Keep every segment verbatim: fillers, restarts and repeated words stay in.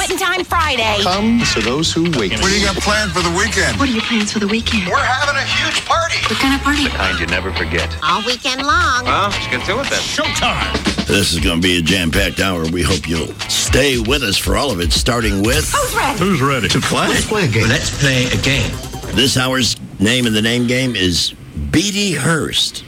Quitting Time Friday. Come to those who wait. What do you got planned for the weekend? What are your plans for the weekend? We're having a huge party. What kind of party? The kind you never forget. All weekend long. Well, let's get to it then. Showtime. This is going to be a jam-packed hour. We hope you'll stay with us for all of it, starting with... Who's ready? Who's ready to play? Let's play a game. Let's play a game. This hour's name in the name game is Beatty Hurst.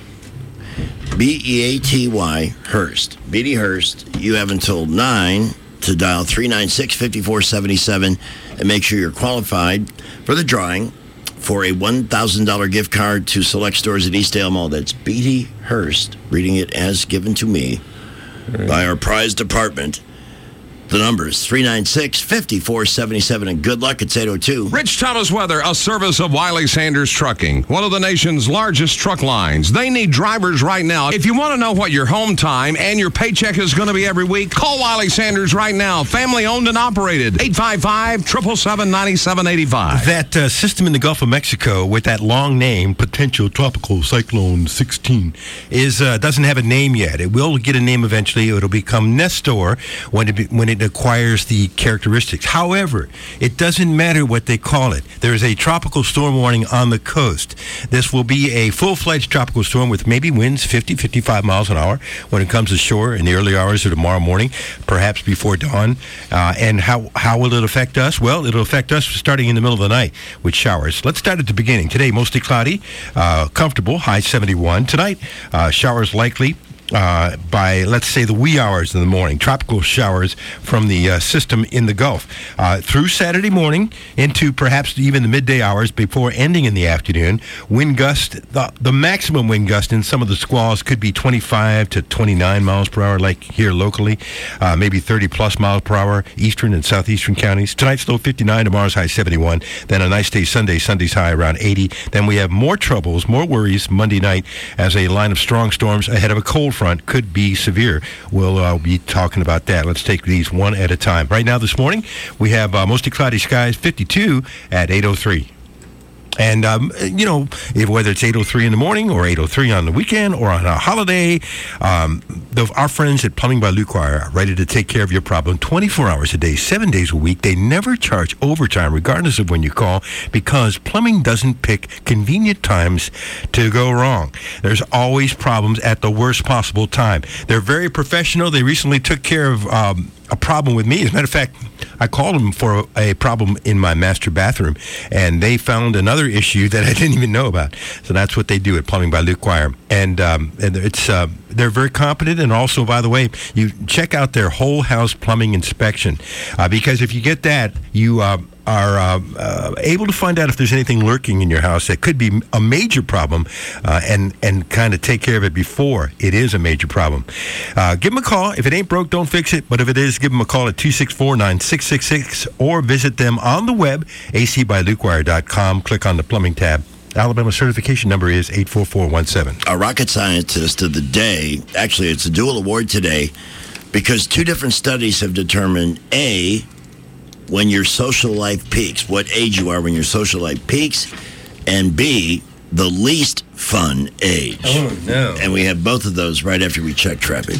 B E A T Y, Hurst. Beatty Hurst. You have until nine to dial three nine six, five four seven seven and make sure you're qualified for the drawing for a one thousand dollars gift card to select stores at Eastdale Mall. That's Beatty Hurst, reading it as given to me right by our prize department. The number is three nine six, five four seven seven, and good luck. It's eight oh two. Rich Thomas Weather, a service of Wiley Sanders Trucking, one of the nation's largest truck lines. They need drivers right now. If you want to know what your home time and your paycheck is going to be every week, call Wiley Sanders right now. Family owned and operated. eight five five, seven seven seven, nine seven eight five. That uh, system in the Gulf of Mexico with that long name, potential tropical cyclone sixteen, is uh, doesn't have a name yet. It will get a name eventually. It'll become Nestor when it be, when it acquires the characteristics. However, it doesn't matter what they call it. There is a tropical storm warning on the coast. This will be a full-fledged tropical storm with maybe winds fifty, fifty-five miles an hour when it comes to shore in the early hours of tomorrow morning, perhaps before dawn. Uh, and how, how will it affect us? Well, it'll affect us starting in the middle of the night with showers. Let's start at the beginning. Today, mostly cloudy, uh, comfortable, high seventy-one. Tonight, uh, showers likely. Uh, by, let's say, the wee hours in the morning, tropical showers from the uh, system in the Gulf. Uh, through Saturday morning into perhaps even the midday hours before ending in the afternoon, wind gust, the, the maximum wind gust in some of the squalls could be twenty-five to twenty-nine miles per hour, like here locally, uh, maybe thirty plus miles per hour, eastern and southeastern counties. Tonight's low fifty-nine, tomorrow's high seventy-one, then a nice day Sunday, Sunday's high around eighty. Then we have more troubles, more worries Monday night as a line of strong storms ahead of a cold front could be severe. We'll uh, be talking about that. Let's take these one at a time. Right now this morning, we have uh, mostly cloudy skies, fifty-two at eight oh three. And, um, you know, if, whether it's eight oh three in the morning or eight oh three on the weekend or on a holiday, um, the, our friends at Plumbing by Luke are ready to take care of your problem twenty-four hours a day, seven days a week. They never charge overtime, regardless of when you call, because plumbing doesn't pick convenient times to go wrong. There's always problems at the worst possible time. They're very professional. They recently took care of um, a problem with me. As a matter of fact, I called them for a problem in my master bathroom, and they found another issue that I didn't even know about. So that's what they do at Plumbing by Luke Wire. And, um, and it's uh, they're very competent. And also, by the way, you check out their whole house plumbing inspection, uh, because if you get that, you uh, are uh, uh, able to find out if there's anything lurking in your house that could be a major problem, uh, and, and kind of take care of it before it is a major problem. Uh, give them a call. If it ain't broke, don't fix it. But if it is, give them a call at two six four, nine six six six or visit them on the web, a c by luke wire dot com. Click on the plumbing tab. Alabama certification number is eight four four one seven. Our rocket scientist of the day, actually it's a dual award today, because two different studies have determined, A, when your social life peaks, what age you are when your social life peaks, and B, the least fun age. Oh, no. And we have both of those right after we check traffic.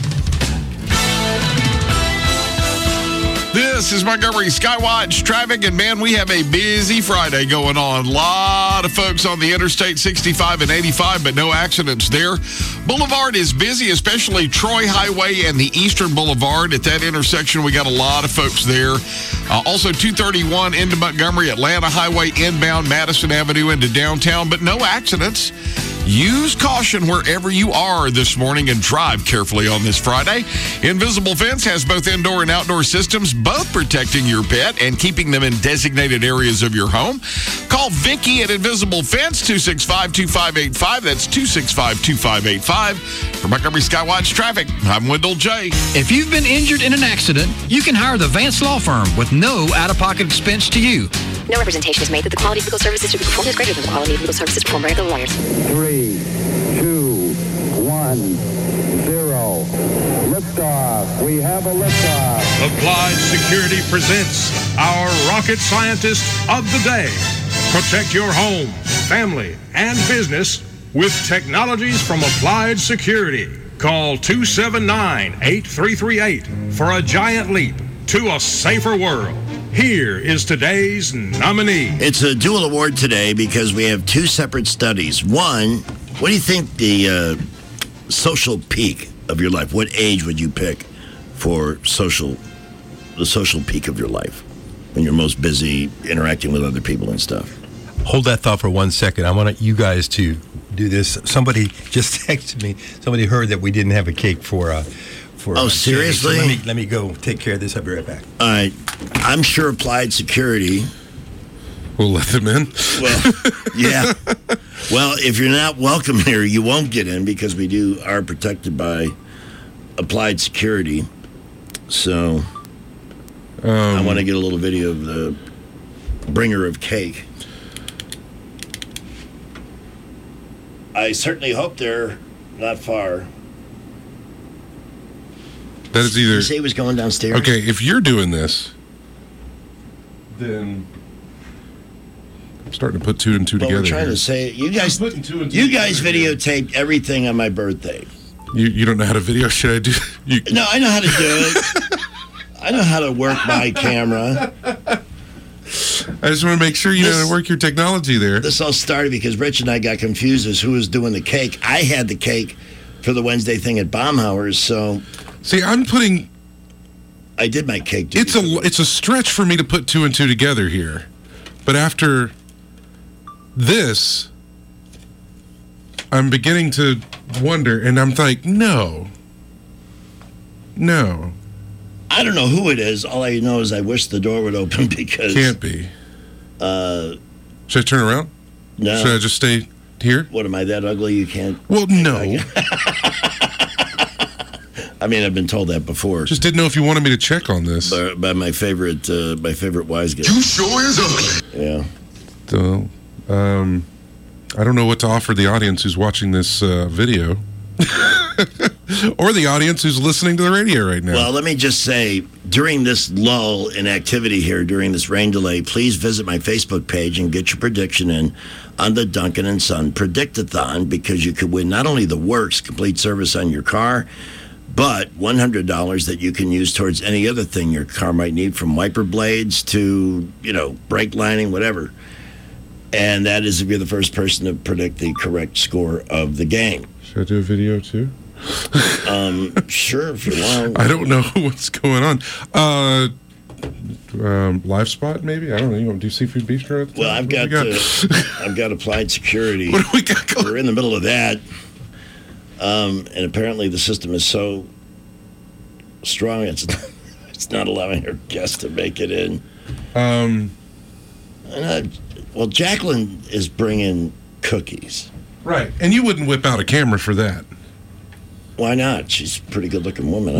This is Montgomery Skywatch traffic, and man, we have a busy Friday going on. A lot of folks on the Interstate sixty-five and eighty-five, but no accidents there. Boulevard is busy, especially Troy Highway and the Eastern Boulevard. At that intersection, we got a lot of folks there. Uh, also, two thirty-one into Montgomery, Atlanta Highway inbound Madison Avenue into downtown, but no accidents. Use caution wherever you are this morning and drive carefully on this Friday. Invisible Fence has both indoor and outdoor systems, both protecting your pet and keeping them in designated areas of your home. Call Vicky at Invisible Fence, two six five, two five eight five. That's two six five, two five eight five. For Montgomery Skywatch Traffic, I'm Wendell J. If you've been injured in an accident, you can hire the Vance Law Firm with no out-of-pocket expense to you. No representation is made that the quality of legal services to be performed is greater than the quality of legal services performed by other lawyers. Three, two, one, zero. Liftoff. We have a liftoff. Applied Security presents our rocket scientist of the day. Protect your home, family, and business with technologies from Applied Security. Call two seven nine, eight three three eight for a giant leap to a safer world. Here is today's nominee. It's a dual award today because we have two separate studies. One, what do you think the uh, social peak of your life? What age would you pick for social, the social peak of your life when you're most busy interacting with other people and stuff? Hold that thought for one second. I want you guys to do this. Somebody just texted me. Somebody heard that we didn't have a cake for. Uh, for oh, uh, seriously? So let me let me go take care of this. I'll be right back. All right. I'm sure Applied Security We'll let them in. Well, yeah. Well, if you're not welcome here, you won't get in because we do are protected by Applied Security. So um, I want to get a little video of the bringer of cake. I certainly hope they're not far. That is either. Did you say he was going downstairs? Okay, if you're doing this, then I'm starting to put two and two well, together. We're trying here. to say you guys. two and two you guys together. videotaped everything on my birthday. You you don't know how to video? Should I do? You, no, I know how to do it. I know how to work my camera. I just want to make sure you this, know how to work your technology there. This all started because Rich and I got confused as who was doing the cake. I had the cake for the Wednesday thing at Baumhauer's, so. See, I'm putting. I did my cake. It's a it's a stretch for me to put two and two together here, but after this, I'm beginning to wonder, and I'm like, no, no. I don't know who it is. All I know is I wish the door would open because can't be. Uh, Should I turn around? No. Should I just stay here? What, am I that ugly? You can't. Well, no. I mean, I've been told that before. Just didn't know if you wanted me to check on this. By, by my favorite, uh, my favorite wise guy. You sure is ugly. Yeah. So, um, I don't know what to offer the audience who's watching this uh, video, or the audience who's listening to the radio right now. Well, let me just say, during this lull in activity here, during this rain delay, please visit my Facebook page and get your prediction in on the Duncan and Son Predict-a-thon, because you could win not only the works, complete service on your car, but one hundred dollars that you can use towards any other thing your car might need, from wiper blades to, you know, brake lining, whatever. And that is if you're the first person to predict the correct score of the game. Should I do a video too? um, sure, if you want. I don't know what's going on. Uh, um, live spot, maybe? I don't know. You want to do seafood beef stir? Well, I've got, got? Uh, I've got Applied Security. What do we got going? We're in the middle of that. Um, and apparently the system is so strong, it's not, it's not allowing our guests to make it in. Um, and, uh, well, Jacqueline is bringing cookies. Right. And you wouldn't whip out a camera for that. Why not? She's a pretty good-looking woman.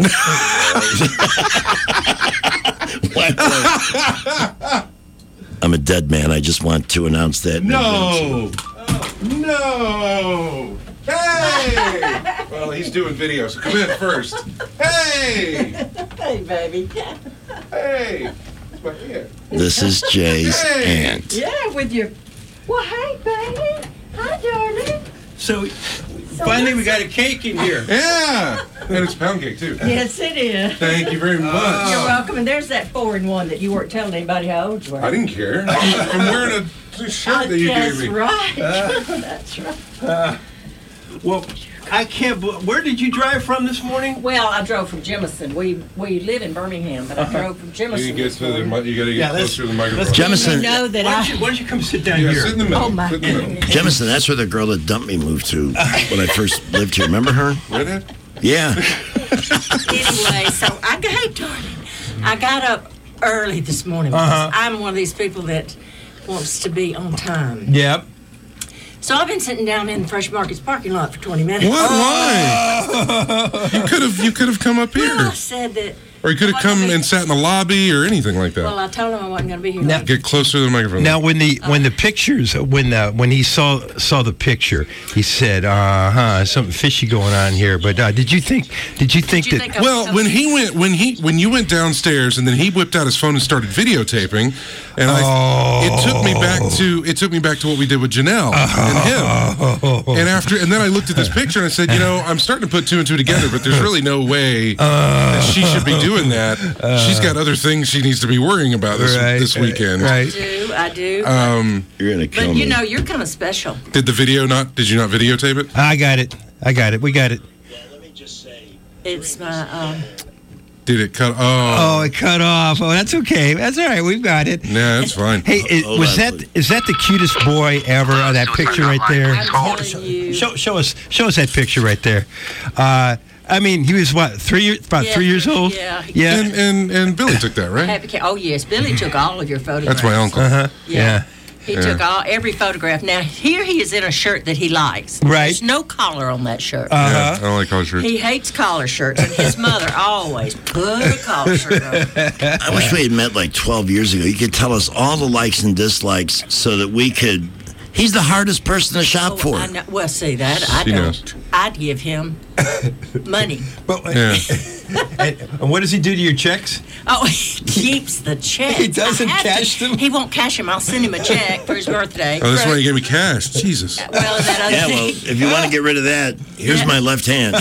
Why not? I'm a dead man. I just want to announce that. No. Oh, no. Hey! Well, he's doing video, so come in first. Hey! Hey, baby. Hey! It's my aunt. This is Jay's hey. aunt. Yeah, with your... Well, hey, baby. Hi, darling. So, so finally we got a cake in here. Yeah! And it's pound cake, too. Yes, it is. Thank you very much. Uh, You're welcome. And there's that four-in-one that you weren't telling anybody how old you were. I didn't care. I'm wearing a shirt that you That's gave me. Right. Uh, That's right. Uh, well, I can't. Where did you drive from this morning? Well, I drove from Jemison. We we live in Birmingham, but I drove from Jemison. You, get to the, you gotta get yeah, closer to the microphone. Jemison. You know that why, I... don't you, why don't you come sit down yeah, here? Sit in the middle. Oh, my sit in the middle. Jemison, that's where the girl that dumped me moved to when I first lived here. Remember her? Redhead? Yeah. Anyway, so I got, hey, darling, I got up early this morning because Uh-huh. I'm one of these people that wants to be on time. Yep. So I've been sitting down in the Fresh Market's parking lot for twenty minutes. What? Why? You could have. You could have come up here, Well, I said that. or you could have come and sat in the lobby, or anything like that. Well, I told him I wasn't going to be here. Now- later. Get closer to the microphone. Now, when the when the pictures when uh, when he saw saw the picture, he said, "Uh huh, something fishy going on here." But uh, did you think? Did you think Did you that? think I was Well, when he went, when he, when you went downstairs, and then he whipped out his phone and started videotaping, and I, Oh. it took me back to, it took me back to what we did with Janelle and him. And after, and then I looked at this picture and I said, you know, I'm starting to put two and two together, but there's really no way that she should be doing doing that, she's got other things she needs to be worrying about this, Right, this weekend. right. I do, I do. Um, You're gonna kill but me. you know, you're kind of special. did the video not? Did you not videotape it? I got it. I got it. We got it. It's my. Um, Did it cut? Oh, Oh, it cut off. Oh, that's okay. That's all right. We've got it. yeah, it's fine. Hey, it, Hold was on, that please. is that the cutest boy ever? Uh, that picture right there. I'm telling you. Show, show us, show us that picture right there. Uh, I mean, he was what three years, about Yeah, three years old. yeah. yeah. And and and Billy took that, right? Happy Ca- Oh yes, Billy took all of your photographs. That's my uncle. Uh huh. Yeah. Yeah. He Yeah. took all every photograph. Now here he is in a shirt that he likes. Right. There's no collar on that shirt. Uh Yeah, huh. I don't like collar shirts. He hates collar shirts, and his mother always put a collar shirt on. I wish we had met like twelve years ago. You could tell us all the likes and dislikes so that we could. He's the hardest person to shop Oh, for. I know, well, see that I She don't. knows. I'd give him money. But Yeah. and, and what does he do to your checks? Oh, he keeps the check. He doesn't I have cash to- them? He won't cash them. I'll send him a check for his birthday. Oh, that's why you gave me cash. Jesus. Well, that other Yeah, well, thing. if you want to get rid of that, here's Yeah. my left hand.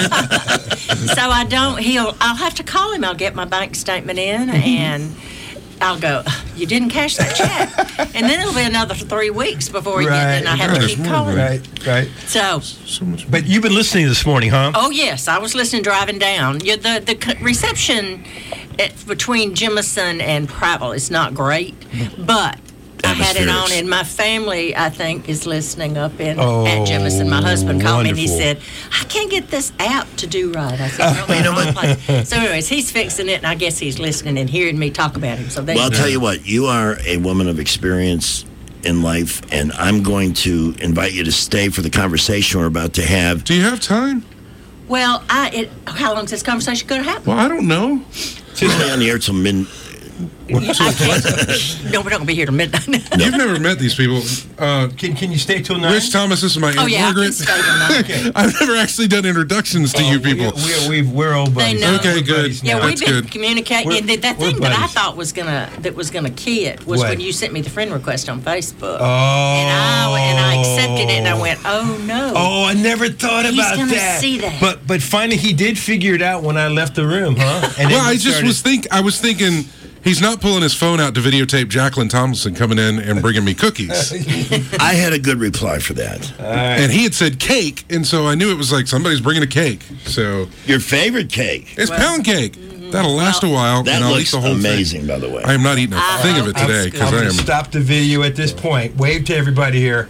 So I don't. He'll. I'll have to call him. I'll get my bank statement in, and I'll go. You didn't cash that check, and then it'll be another three weeks before he gets it, and I have to Right. keep calling. him. Right. Right. So, So much. But you've been listening this morning, huh? oh yes, I was listening driving down. Yeah, the the c- reception at, between Jemison and Prattville is not great, but. I had it on, Atmospherics. and my family, I think, is listening up in Oh, at Jemison. My husband called me and he wonderful. said, "I can't get this app to do right." I said, "No, you know what?" So, anyways, he's fixing it, and I guess he's listening and hearing me talk about him. So, there Well, I'll you tell go. you what, you are a woman of experience in life, and I'm going to invite you to stay for the conversation we're about to have. Do you have time? Well, I it, how long is this conversation going to happen? Well, I don't know. It's only on the air till mid. I can't. No, we're not going to be here till midnight. You've never met these people. Uh, Can Can you stay till nine? Rich Thomas, this is my Aunt Oh yeah, I can Margaret. stay tonight. I've never actually done introductions to you people. We're, we're, we're old They buddies. know. Okay, We're good. buddies Yeah, now. we've That's been good. communicating. We're- and the, that we're thing that I buddies. thought was gonna that was gonna key it was What? when you sent me the friend request on Facebook. Oh. And I and I accepted it, and I went, "Oh no." Oh, I never thought He's about gonna that. see that. But but finally he did figure it out when I left the room, huh? And then Well, we I just started- was think I was thinking he's not pulling his phone out to videotape Jacqueline Tomlinson coming in and bringing me cookies. I had a good reply for that. And he had said cake, and so I knew it was like somebody's bringing a cake. So Your favorite cake. it's Well, pound cake. That'll last a while, That and I'll eat looks the whole amazing, thing. by the way. I am not eating a I thing of it hope today it's because I'm I gonna am. stop the video at this point. Wave to everybody here.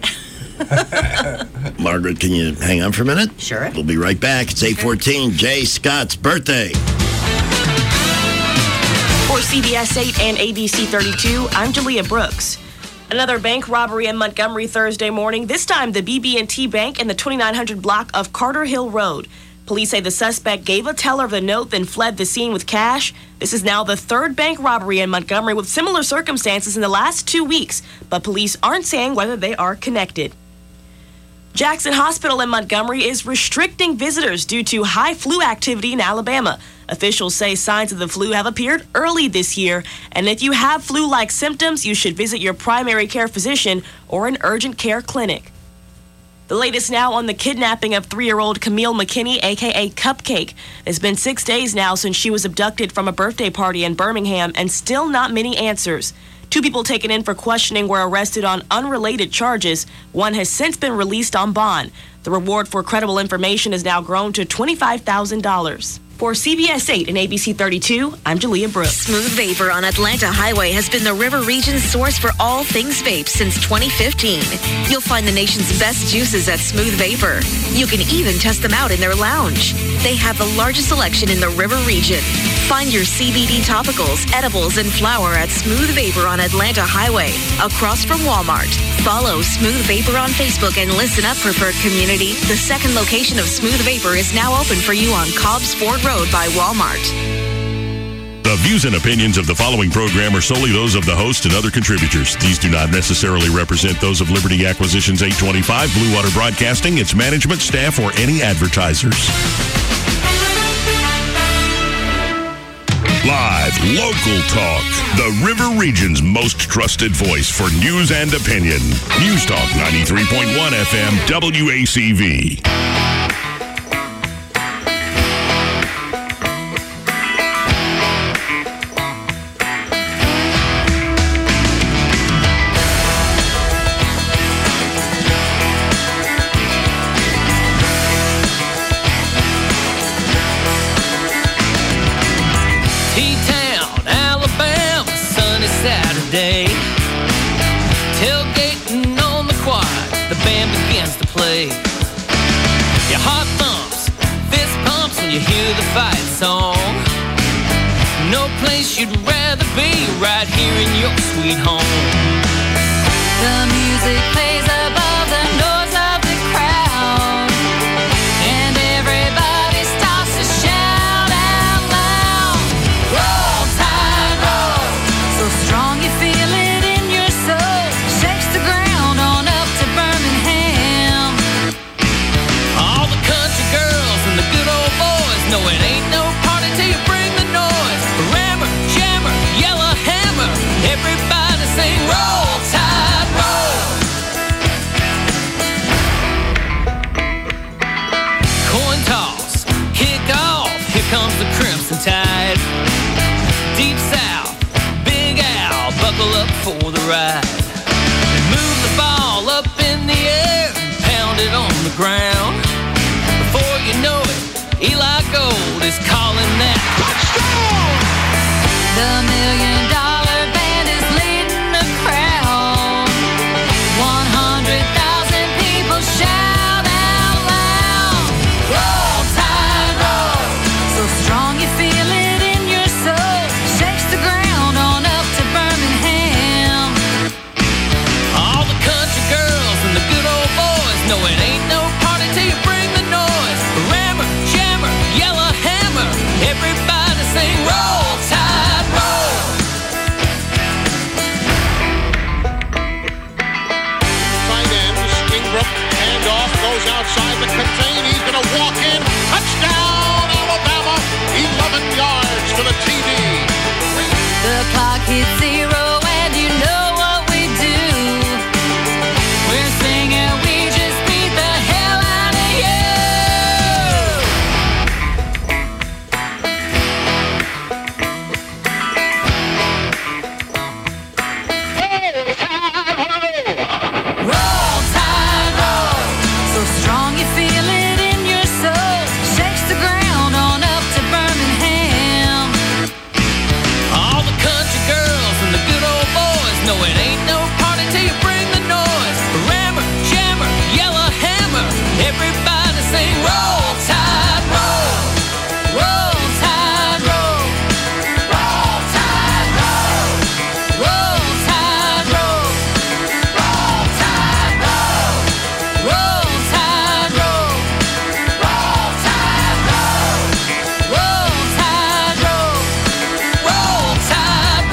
Margaret, can you hang on for a minute? Sure. We'll be right back. It's eight fourteen, Jay Scott's birthday. For C B S eight and A B C thirty-two, I'm Julia Brooks. Another bank robbery in Montgomery Thursday morning, this time the B B and T Bank in the twenty-nine hundred block of Carter Hill Road. Police say the suspect gave a teller the note, then fled the scene with cash. This is now the third bank robbery in Montgomery with similar circumstances in the last two weeks, but police aren't saying whether they are connected. Jackson Hospital in Montgomery is restricting visitors due to high flu activity in Alabama. Officials say signs of the flu have appeared early this year, and if you have flu-like symptoms, you should visit your primary care physician or an urgent care clinic. The latest now on the kidnapping of three-year-old Camille McKinney, a k a. Cupcake. It's been six days now since she was abducted from a birthday party in Birmingham, and still not many answers. Two people taken in for questioning were arrested on unrelated charges. One has since been released on bond. The reward for credible information has now grown to twenty-five thousand dollars. For C B S eight and A B C thirty-two, I'm Julia Brooks. Smooth Vapor on Atlanta Highway has been the River Region's source for all things vape since twenty fifteen. You'll find the nation's best juices at Smooth Vapor. You can even test them out in their lounge. They have the largest selection in the River Region. Find your C B D topicals, edibles, and flower at Smooth Vapor on Atlanta Highway, across from Walmart. Follow Smooth Vapor on Facebook and listen up, preferred community. The second location of Smooth Vapor is now open for you on Cobb's Ford Road by Walmart. The views and opinions of the following program are solely those of the host and other contributors. These do not necessarily represent those of Liberty Acquisitions eight twenty-five, Blue Water Broadcasting, its management, staff, or any advertisers. Live, local talk. The River Region's most trusted voice for news and opinion. News Talk ninety-three point one F M W A C V. day. Tailgating on the quad, the band begins to play. Your heart thumps, fist pumps when you hear the fight song. No place you'd rather be, right here in your sweet home. The music plays above the noise of the crowd, and everybody starts to shout out loud. Roll, Tide, roll, so strong you feel it in your soul. Shakes the ground on up to Birmingham. All the country girls and the good old boys know it ain't no party till you bring the noise. Rammer, jammer, yellow hammer, everybody sing roll, Tide, roll. Coin toss, kick off, here comes the Crimson Tide. Deep South, Big Al, buckle up for the ride. Move the ball up in the air and pound it on the ground. Before you know it, Eli Gold is calling that touchdown. The million dollar band is leading the crowd. One hundred thousand people shout out loud. Roll, Tide, roll, so strong you feel it in your soul. Shakes the ground on up to Birmingham. All the country girls and the good old boys know it ain't no party till you bring the noise. Rammer, jammer, yellow hammer, everybody sing roll, Tide, roll. Tight end, Stingbrook, handoff, goes outside the contain. He's going to walk in. Touchdown, Alabama. eleven yards for the T D. The clock hits zero and you know what we do. We're singing, we just beat the hell out of Roll, Tide, roll, so strong you feel it in your soul. Shakes the ground on up to Birmingham. All the country girls and the good old boys know it ain't no party till you bring the noise. Rammer, jammer, yellow hammer, everybody sing roll, Tide, roll. Roll, Tide, roll. Roll, Tide, roll. Roll, Tide, roll. Roll, Tide, roll. Roll, Tide, roll. Roll, Tide, roll. Roll, Tide, roll. Roll, Tide,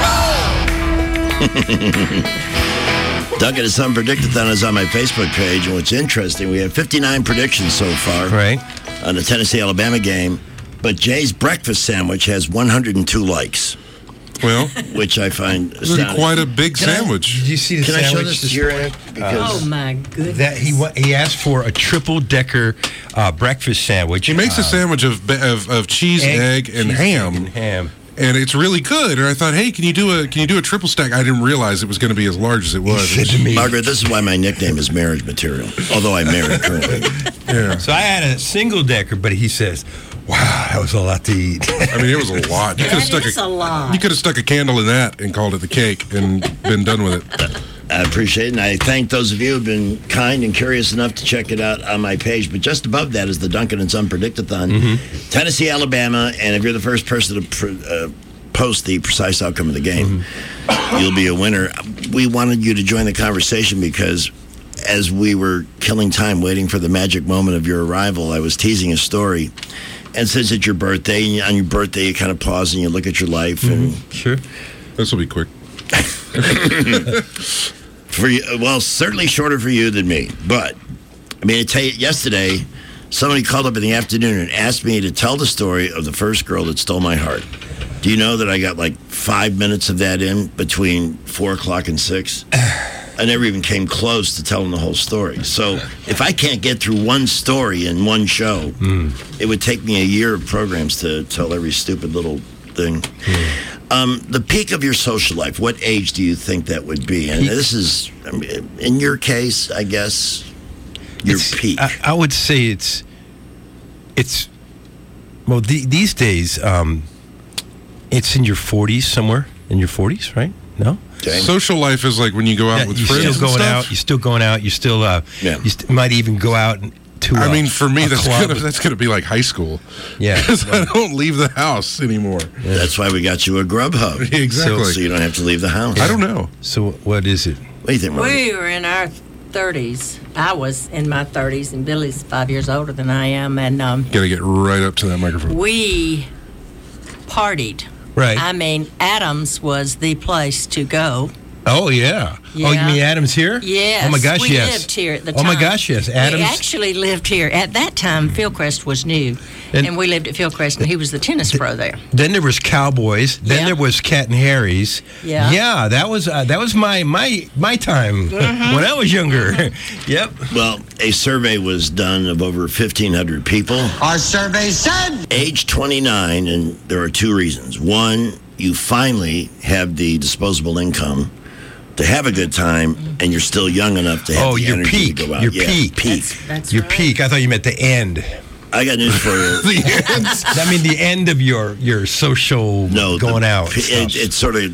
roll. Duncan is Unpredictathon is on my Facebook page, and what's interesting, we have fifty-nine predictions so far right. on the Tennessee-Alabama game, but Jay's breakfast sandwich has one hundred two likes. Well, which I find this is quite a big Can I- sandwich. did you see the Can I show sandwich this this to your morning? Because Oh my goodness. That he wa- he asked for a triple decker uh, breakfast sandwich. He makes a Uh, sandwich of ba- of, of cheese, egg, and cheese, ham. egg, and ham. And it's really good. And I thought, hey, can you do a can you do a triple stack? I didn't realize it was going to be as large as it was. said to me- Margaret, this is why my nickname is marriage material, although I'm married currently. Yeah. So I had a single decker, but he says, "Wow, that was a lot to eat." I mean, it was a lot. You could have That stuck is a lot. You could have stuck a candle in that and called it the cake and been done with it. I appreciate it, and I thank those of you who've been kind and curious enough to check it out on my page. But just above that is the Duncan and Son Predictathon, Mm-hmm. Tennessee, Alabama, and if you're the first person to pr- uh, post the precise outcome of the game, Mm-hmm. you'll be a winner. We wanted you to join the conversation because as we were killing time waiting for the magic moment of your arrival, I was teasing a story. And since it's your birthday, and on your birthday you kind of pause and you look at your life. And Sure. This will be quick. for you, well, certainly shorter for you than me. But I mean, I tell you, yesterday somebody called up in the afternoon and asked me to tell the story of the first girl that stole my heart. Do you know that I got like five minutes of that in between four o'clock and six? I never even came close to telling the whole story. So if I can't get through one story in one show, it would take me a year of programs to tell every stupid little thing. Um, the peak of your social life, what age do you think that would be? And this is, I mean, in your case, I guess, your It's- peak. I, I would say it's, it's, well, the, these days, um, it's in your forties somewhere. In your forties, right? No? Social life is like when you go out Yeah, with you're friends still and going stuff. out. You're still going out. You're still. Uh, Yeah. You st- might even go out to. I a- mean, for me, a that's club. gonna, that's going to be like high school. Yeah. Because I don't leave the house anymore. That's why we got you a Grubhub. Exactly. So, so you don't have to leave the house. I don't know. So what is it? What do you think, Marty? We were in our thirties. I was in my thirties, and Billy's five years older than I am, and um, Got to get right up to that microphone. we partied. Right. I mean, Adams was the place to go. Oh yeah. Oh, you Yeah. mean Adams here? Yes. Oh my gosh, we yes. lived here at the Oh time. my gosh, yes. Adams. We actually lived here. At that time, Fieldcrest was new, And- and, we lived at Fieldcrest, and he was the tennis pro there. Then there was Cowboys. Then Yeah. there was Cat and Harry's. Yeah. Yeah, that was uh, that was my my my time Mhm. when I was younger. Yep. Well, a survey was done of over fifteen hundred people. Our survey said Age twenty-nine, and there are two reasons. One, you finally have the disposable income to have a good time, and you're still young enough to have Oh, the your energy peak. to go out. Your yeah, peak. peak. That's Your right. peak. I thought you meant the end. I got news for you. I mean the end of your your social No, the going out. pe- stuff. It, it sort of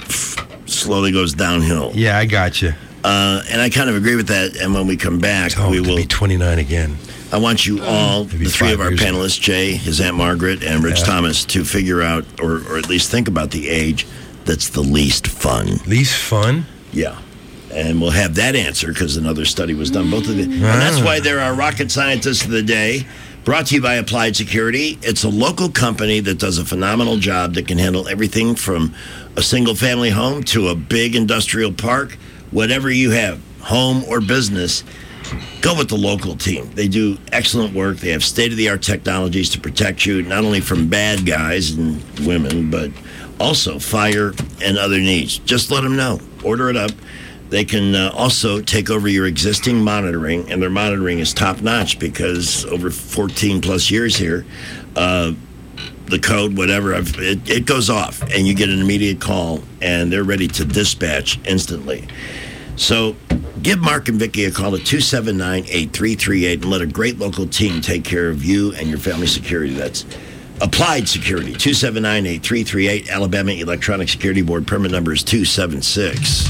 slowly goes downhill. Yeah, I got you. Uh, and I kind of agree with that. And when we come back, Oh, we to will. be twenty-nine again. I want you all, Maybe the three five of our years ago. panelists, Jay, his Aunt Margaret, and Rich Yeah. Thomas, to figure out, or, or at least think about the age that's the least fun. Least fun? Yeah. And we'll have that answer because another study was done. Both of the, and that's why there are rocket scientists of the day. Brought to you by Applied Security. It's a local company that does a phenomenal job that can handle everything from a single family home to a big industrial park. Whatever you have, home or business, go with the local team. They do excellent work. They have state-of-the-art technologies to protect you, not only from bad guys and women, but also fire and other needs. Just let them know. Order it up. They can uh, also take over your existing monitoring, and their monitoring is top-notch because over fourteen plus years here, uh, the code, whatever, I've, it, it goes off, and you get an immediate call, and they're ready to dispatch instantly. So give Mark and Vicky a call at two seven nine, eight three three eight and let a great local team take care of you and your family security. That's Applied Security, two seven nine, eight three three eight. Alabama Electronic Security Board permit number is two seven six.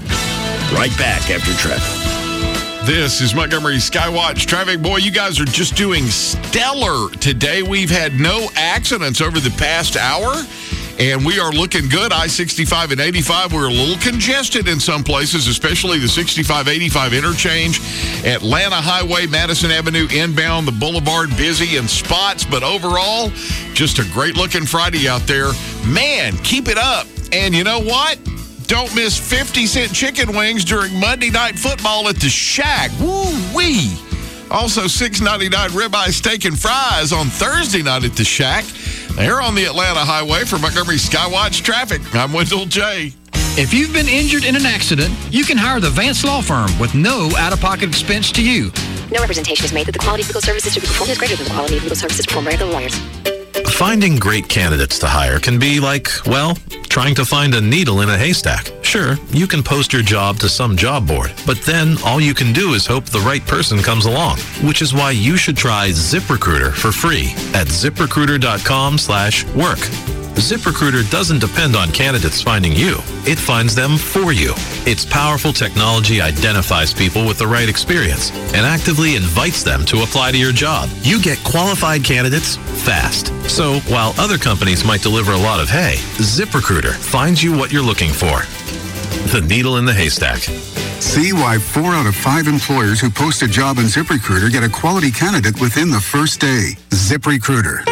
Right back after traffic. This is Montgomery Skywatch Traffic. Boy, you guys are just doing stellar today. We've had no accidents over the past hour, and we are looking good. I sixty-five and eighty-five, we're a little congested in some places, especially the sixty-five eighty-five interchange. Atlanta Highway, Madison Avenue inbound, the boulevard busy in spots, but overall, just a great-looking Friday out there. Man, keep it up. And you know what? Don't miss fifty cent chicken wings during Monday Night Football at the Shack. Woo-wee. Also, six ninety-nine ribeye steak and fries on Thursday night at the Shack. They're on the Atlanta Highway for Montgomery Skywatch Traffic. I'm Wendell J. If you've been injured in an accident, you can hire the Vance Law Firm with no out-of-pocket expense to you. No representation is made that the quality of legal services to be performed is greater than the quality of legal services performed by other lawyers. Finding great candidates to hire can be like, well, trying to find a needle in a haystack. Sure, you can post your job to some job board, but then all you can do is hope the right person comes along, which is why you should try ZipRecruiter for free at ZipRecruiter.com slash work. ZipRecruiter doesn't depend on candidates finding you. It finds them for you. Its powerful technology identifies people with the right experience and actively invites them to apply to your job. You get qualified candidates fast. So while other companies might deliver a lot of hay, ZipRecruiter finds you what you're looking for. The needle in the haystack. See why four out of five employers who post a job on ZipRecruiter get a quality candidate within the first day. ZipRecruiter,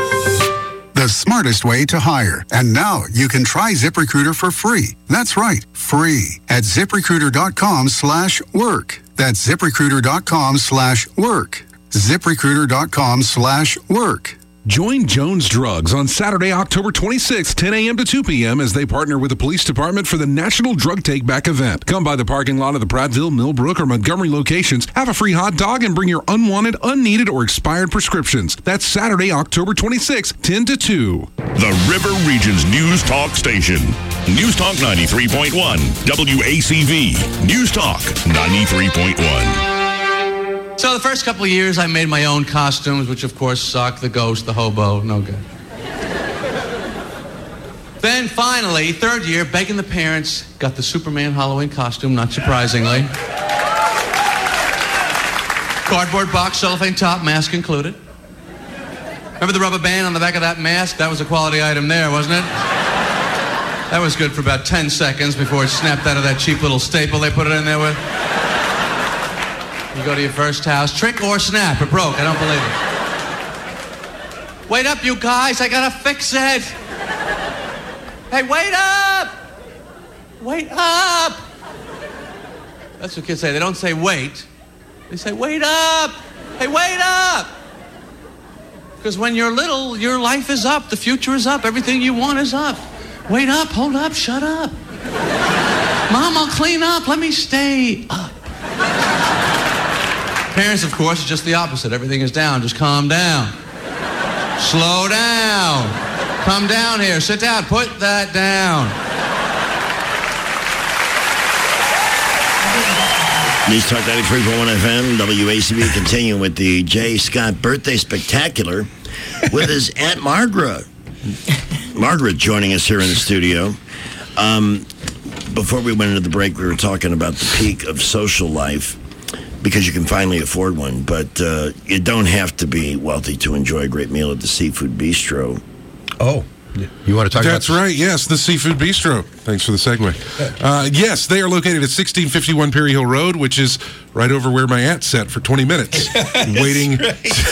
the smartest way to hire. And now you can try ZipRecruiter for free. That's right, free at ZipRecruiter.com slash work. That's ZipRecruiter.com slash work. ZipRecruiter.com slash work. Join Jones Drugs on Saturday, October twenty-sixth, ten a.m. to two p.m. as they partner with the police department for the National Drug Take Back event. Come by the parking lot of the Prattville, Millbrook, or Montgomery locations, have a free hot dog, and bring your unwanted, unneeded, or expired prescriptions. That's Saturday, October twenty-sixth, ten to two. The River Region's News Talk Station. News Talk ninety-three point one, W A C V. News Talk ninety-three point one. So the first couple of years, I made my own costumes, which of course sucked. The ghost, the hobo, no good. Then finally, third year, begging the parents, got the Superman Halloween costume, not surprisingly. Cardboard box, cellophane top, mask included. Remember the rubber band on the back of that mask? That was a quality item there, wasn't it? That was good for about ten seconds before it snapped out of that cheap little staple they put it in there with. You go to your first house, trick or snap, it broke, I don't believe it. Wait up, you guys, I gotta fix it. Hey, wait up! Wait up! That's what kids say. They don't say wait. They say wait up! Hey, wait up! Because when you're little, your life is up. The future is up. Everything you want is up. Wait up, hold up, shut up. Mom, I'll clean up. Let me stay up. Parents, of course, are just the opposite. Everything is down. Just calm down. Slow down. Come down here. Sit down. Put that down. News Talk ninety-three point one F M, W A C B, continuing with the Jay Scott Birthday Spectacular with his Aunt Margaret. Margaret joining us here in the studio. Um, before we went into the break, we were talking about the peak of social life because you can finally afford one, but uh, you don't have to be wealthy to enjoy a great meal at the Seafood Bistro. Oh. You want to talk That's about right, yes, the Seafood Bistro. Thanks for the segue. Uh, yes, they are located at sixteen fifty-one Perry Hill Road, which is right over where my aunt sat for twenty minutes, waiting in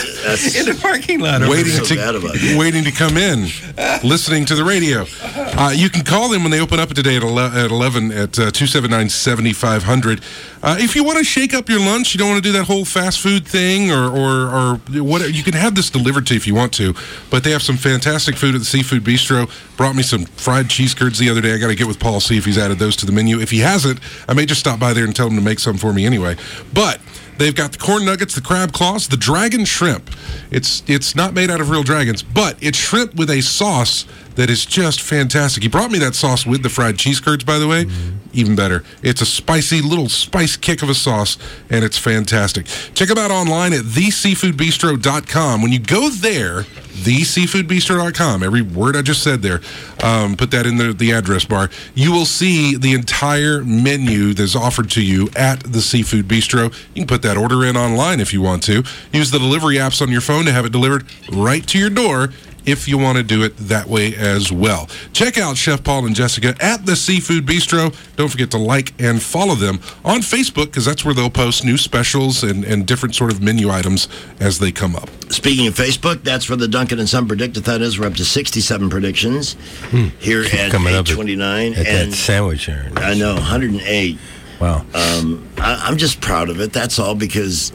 the parking lot. Waiting so to bad about that. waiting to come in, listening to the radio. Uh, you can call them when they open up today at eleven at uh, two seven nine, seven five zero zero. Uh, if you want to shake up your lunch, you don't want to do that whole fast food thing, or or, or whatever, you can have this delivered to you if you want to. But they have some fantastic food at the Seafood Bistro. Brought me some fried cheese curds the other day. I got to get with Paul, see if he's added those to the menu. If he hasn't, I may just stop by there and tell him to make some for me anyway. But they've got the corn nuggets, the crab claws, the dragon shrimp. It's it's not made out of real dragons, but it's shrimp with a sauce that is just fantastic. He brought me that sauce with the fried cheese curds, by the way. Mm-hmm. Even better. It's a spicy little spice kick of a sauce, and it's fantastic. Check them out online at the seafood bistro dot com. When you go there, the seafood bistro dot com, every word I just said there, um, put that in the, the address bar, you will see the entire menu that's offered to you at the Seafood Bistro. You can put that order in online if you want to. Use the delivery apps on your phone to have it delivered right to your door if you want to do it that way as well. Check out Chef Paul and Jessica at the Seafood Bistro. Don't forget to like and follow them on Facebook, because that's where they'll post new specials and, and different sort of menu items as they come up. Speaking of Facebook, that's where the Duncan and Son Predict-a-thon is. We're up to sixty-seven predictions hmm. here at eight twenty-nine. At, at and that sandwich here. I know, one hundred eight. Wow. Um, I, I'm just proud of it. That's all, because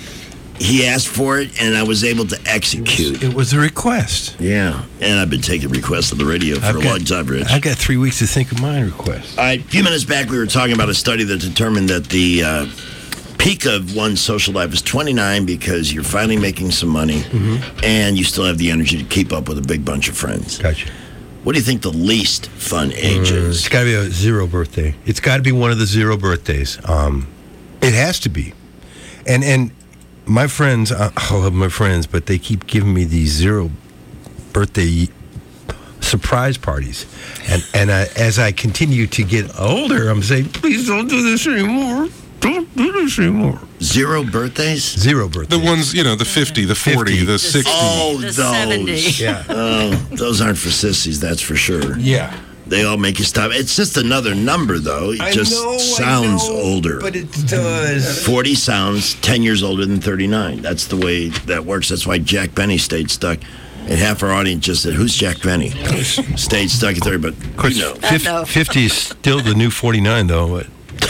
he asked for it, and I was able to execute. It was, it was a request. Yeah, and I've been taking requests on the radio for I've a got, long time, Rich. I've got three weeks to think of my request. All right, a few minutes back, we were talking about a study that determined that the uh, peak of one's social life is twenty-nine, because you're finally making some money, mm-hmm. and you still have the energy to keep up with a big bunch of friends. Gotcha. What do you think the least fun age mm, is? It's got to be a zero birthday. It's got to be one of the zero birthdays. Um, it has to be. And and my friends, I love my friends, but they keep giving me these zero birthday surprise parties. And and I, as I continue to get older, I'm saying, please don't do this anymore. Don't do this anymore. Zero birthdays? Zero birthdays. The ones, you know, the fifty, the forty, fifty. the sixty. Oh, The those. seventy. Yeah. Oh, those aren't for sissies, that's for sure. Yeah. They all make you stop. It's just another number, though. It I just know, sounds I know, older. But it does. forty sounds ten years older than thirty-nine. That's the way that works. That's why Jack Benny stayed stuck. And half our audience just said, who's Jack Benny? Stayed stuck at thirty, but Of course, you know. fif- fifty is still the new forty-nine, though. But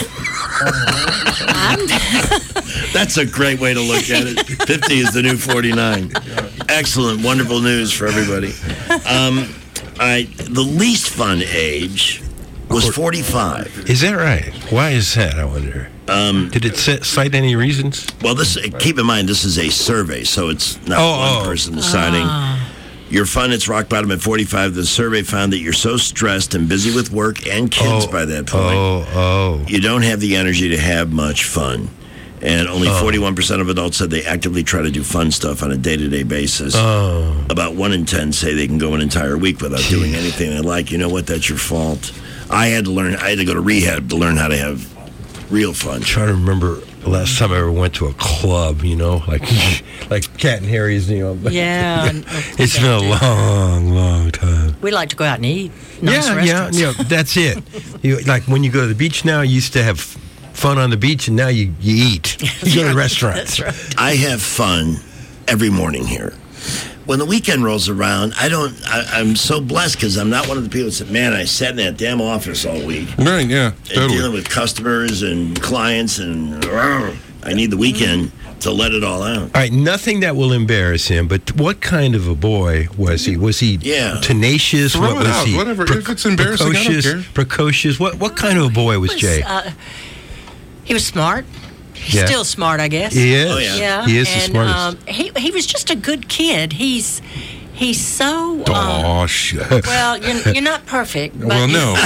That's a great way to look at it. fifty is the new forty-nine. Excellent, wonderful news for everybody. Um, I, the least fun age was forty-five. Is that right? Why is that, I wonder? Um, Did it c- cite any reasons? Well, this keep in mind, this is a survey, so it's not Oh, one oh. person deciding. Ah. Your fun, it's rock bottom at forty-five. The survey found that you're so stressed and busy with work and kids Oh, by that point. Oh, oh. You don't have the energy to have much fun. And only Oh. forty-one percent of adults said they actively try to do fun stuff on a day-to-day basis. Oh. About one in ten say they can go an entire week without doing anything they like. You know what? That's your fault. I had to learn. I had to go to rehab to learn how to have real fun. I'm trying to remember the last time I ever went to a club, you know, like like Cat and Harry's, you know. Yeah. It's been a long, long time. We like to go out and eat. Nice yeah, yeah, restaurants. yeah. That's it. You, like when you go to the beach now, you used to have fun on the beach, and now you, you eat. You go to restaurants. That's right. I have fun every morning here. When the weekend rolls around, I don't. I, I'm so blessed because I'm not one of the people that said, "Man, I sat in that damn office all week." Right? Yeah. And Totally. dealing with customers and clients, and uh, I need the weekend to let it all out. All right, nothing that will embarrass him, but what kind of a boy was he? Was he Yeah. tenacious? Throw what it was out, he? whatever. If it's embarrassing, I don't precocious, care. Precocious. What what kind of a boy was, was, Jay? uh, he was smart. He's Yeah. still smart, I guess. He is. Oh, yeah. Yeah. He is the and, smartest. Um, he he was just a good kid. He's he's so. Um, Oh, shit. well, you're, you're not perfect. But Well, no.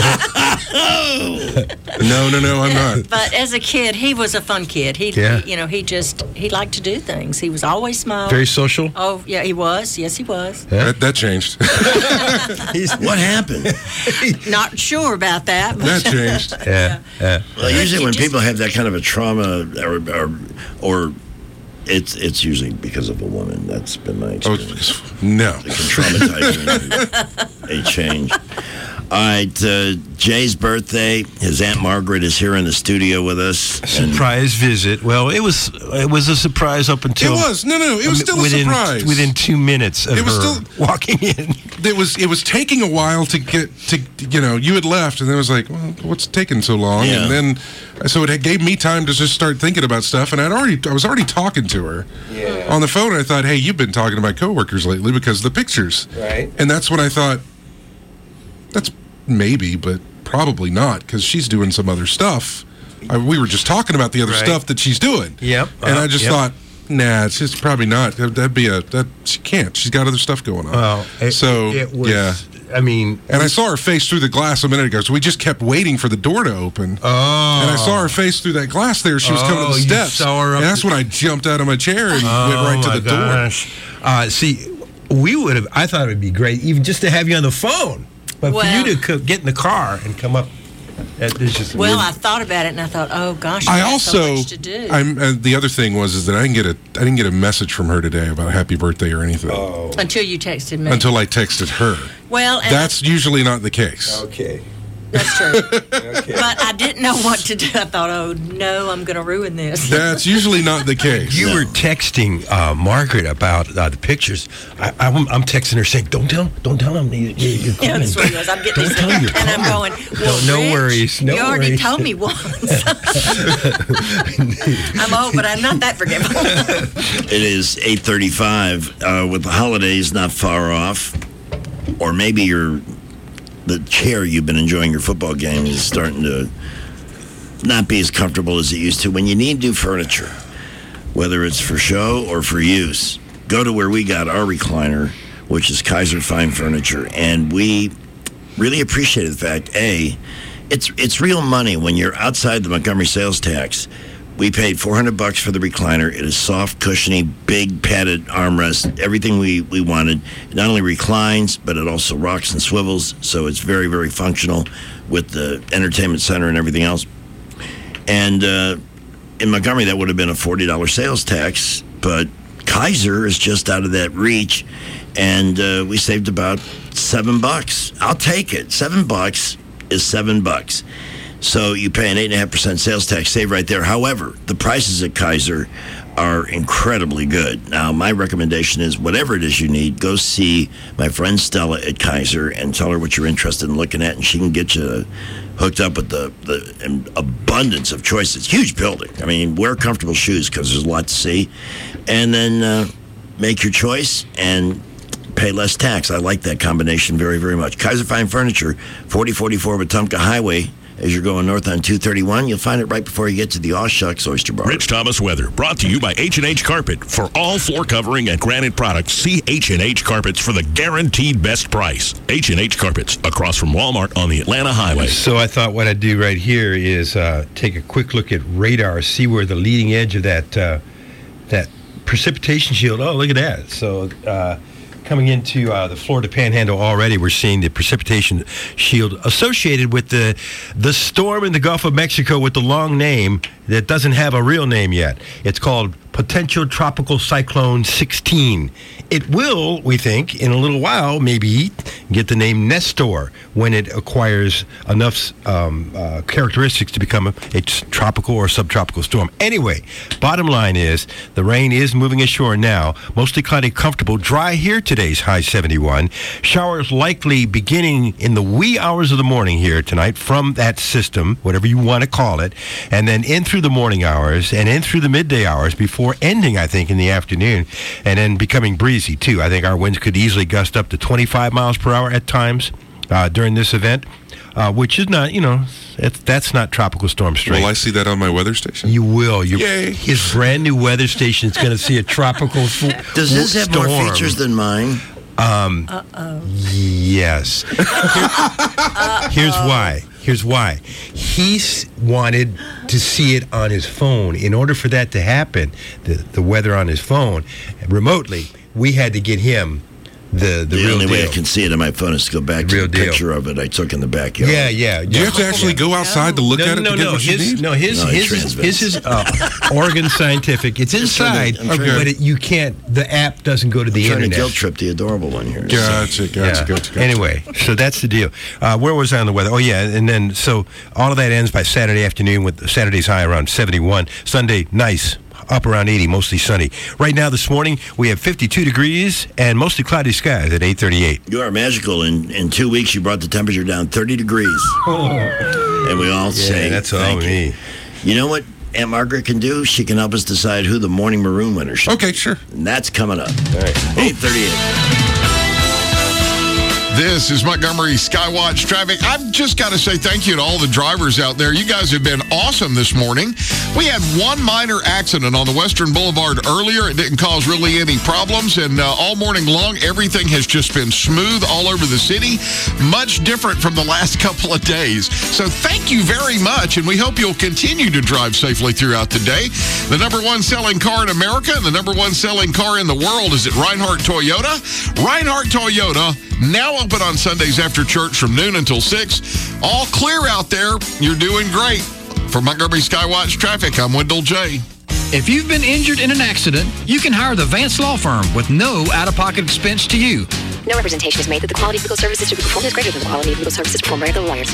no, no, no, I'm not. But as a kid, he was a fun kid. He, Yeah. he- you know, he just he liked to do things. He was always smiling. Very social. Oh yeah, he was. Yes, he was. That, that changed. What happened? Not sure about that. But That changed. Yeah. yeah. Well, usually you when just- people have that kind of a trauma, or, or, or it's it's usually because of a woman. That's been my Oh, experience. no. It can traumatize you into a change. All right, uh, Jay's birthday. His Aunt Margaret is here in the studio with us. And Surprise visit. Well, it was it was a surprise up until It was. No, no, it was still a within, surprise. Within two minutes of It was her still- walking in. It was it was taking a while to get to you know you had left and then it was like, well, what's taking so long? Yeah. And then so it had gave me time to just start thinking about stuff, and I'd already I was already talking to her on the phone. And I thought, hey, you've been talking to my coworkers lately because of the pictures, Right. and that's when I thought that's maybe, but probably not because she's doing some other stuff. I, we were just talking about the other Right. stuff that she's doing. Yep. And Uh, I just yep. thought, nah, it's just probably not. That'd be a that she can't. She's got other stuff going on. Well, it, so it was, yeah. I mean, And I saw her face through the glass a minute ago, so we just kept waiting for the door to open. oh. And I saw her face through that glass there. She was coming to Oh, the you steps. saw her up and that's the- when I jumped out of my chair and Oh, went right to my the gosh. Uh, see, we would have, I thought it would be great even just to have you on the phone. But Well- for you to co- get in the car and come up, that is just well, I weird. thought about it and I thought, oh gosh, door. I I got so also, much to do. I'm uh, the other thing was is that I didn't get a I didn't get a message from her today about a happy birthday or anything Oh. Until you texted me. until I texted her. well, and That's usually not the case. Okay. that's true. But I didn't know what to do. I thought, oh no, I'm going to ruin this. That's usually not the case. You were texting uh, Margaret about uh, the pictures. I, I'm, I'm texting her saying, "Don't tell, don't tell him you, you, you're coming." Yeah, that's what it was. I'm getting Don't this, tell him you're and I'm coming. going. Well, No, no Rich, worries, no you already worries. told me once. I'm old, but I'm not that forgiving. it is eight thirty-five. Uh, with the holidays not far off, or maybe you're the chair you've been enjoying your football game is starting to not be as comfortable as it used to. When you need new furniture, whether it's for show or for use, go to where we got our recliner, which is Kaiser Fine Furniture, and we really appreciate the fact, A, it's it's real money when you're outside the Montgomery sales tax. We paid four hundred bucks for the recliner. It is soft, cushiony, big padded armrest, everything we, we wanted. It not only reclines, but it also rocks and swivels, so it's very, very functional with the entertainment center and everything else. And uh, in Montgomery, that would have been a forty dollars sales tax, but Kaiser is just out of that reach, and uh, we saved about seven bucks. I'll take it. Seven bucks is seven bucks. So you pay an eight point five percent sales tax, save right there. However, the prices at Kaiser are incredibly good. Now, my recommendation is whatever it is you need, go see my friend Stella at Kaiser and tell her what you're interested in looking at, and she can get you hooked up with the, the an abundance of choices. Huge building. I mean, wear comfortable shoes because there's a lot to see. And then uh, make your choice and pay less tax. I like that combination very, very much. Kaiser Fine Furniture, forty forty-four Wetumpka Highway, As you're going north on two thirty-one, you'll find it right before you get to the Aw Shucks Oyster Bar. Rich Thomas weather brought to you by H and H Carpet. For all floor covering and granite products, see H and H Carpets for the guaranteed best price. H and H Carpets, across from Walmart on the Atlanta Highway. So I thought what I'd do right here is uh, take a quick look at radar, see where the leading edge of that uh, that precipitation shield. Oh, look at that. So uh, coming into uh, the Florida Panhandle already, we're seeing the precipitation shield associated with the the storm in the Gulf of Mexico with the long name that doesn't have a real name yet. It's called Potential Tropical Cyclone sixteen. It will, we think, in a little while, maybe get the name Nestor when it acquires enough um, uh, characteristics to become a, a tropical or subtropical storm. Anyway, bottom line is the rain is moving ashore now. Mostly cloudy, comfortable, dry here. Today's high seventy-one. Showers likely beginning in the wee hours of the morning here tonight from that system, whatever you want to call it, and then in through the morning hours and in through the midday hours before ending, I think, in the afternoon, and then becoming breezy, too. I think our winds could easily gust up to twenty-five miles per hour at times uh, during this event, uh, which is not, you know, it's, that's not tropical storm strength. Will I see that on my weather station? You will. You, Yay. His brand new weather station is going to see a tropical f- Does this have storm. more features than mine? Um, Uh-oh. Yes. Here's why. Here's why. He s- wanted to see it on his phone. In order for that to happen, the, the weather on his phone, remotely, we had to get him the, the, The real only deal. way I can see it on my phone is to go back The to real the deal. picture of it I took in the backyard. Yeah, yeah. Do you have to actually go outside to look no, at it no, to get no, what his, you need? No, his, No, it his, is, transmits. his is uh, Oregon Scientific. It's inside, I'm trying to- but it, you can't. The app doesn't go to the I'm trying internet. to guilt trip the adorable one here. Gotcha, gotcha, Yeah. gotcha, gotcha. Anyway, so that's the deal. Uh, where was I on the weather? Oh, yeah, and then so all of that ends by Saturday afternoon with Saturday's high around seventy-one. Sunday, nice. Up around eighty, mostly sunny. Right now, this morning, we have fifty-two degrees and mostly cloudy skies at eight thirty-eight. You are magical. In in two weeks, you brought the temperature down thirty degrees. And we all say, that's all thank you. me. You know what Aunt Margaret can do? She can help us decide who the Morning Maroon winner should Okay, sure. And that's coming up. All right. eight thirty-eight. This is Montgomery Skywatch Traffic. I've just got to say thank you to all the drivers out there. You guys have been awesome this morning. We had one minor accident on the Western Boulevard earlier. It didn't cause really any problems, and uh, all morning long, everything has just been smooth all over the city. Much different from the last couple of days. So thank you very much, and we hope you'll continue to drive safely throughout the day. The number one selling car in America and the number one selling car in the world is at Reinhardt Toyota. Reinhardt Toyota, now open on Sundays after church from noon until six. All clear out there. You're doing great. For Montgomery Skywatch Traffic, I'm Wendell J. If you've been injured in an accident, you can hire the Vance Law Firm with no out-of-pocket expense to you. No representation is made that the quality of legal services to be performed is greater than the quality of legal services performed by other lawyers.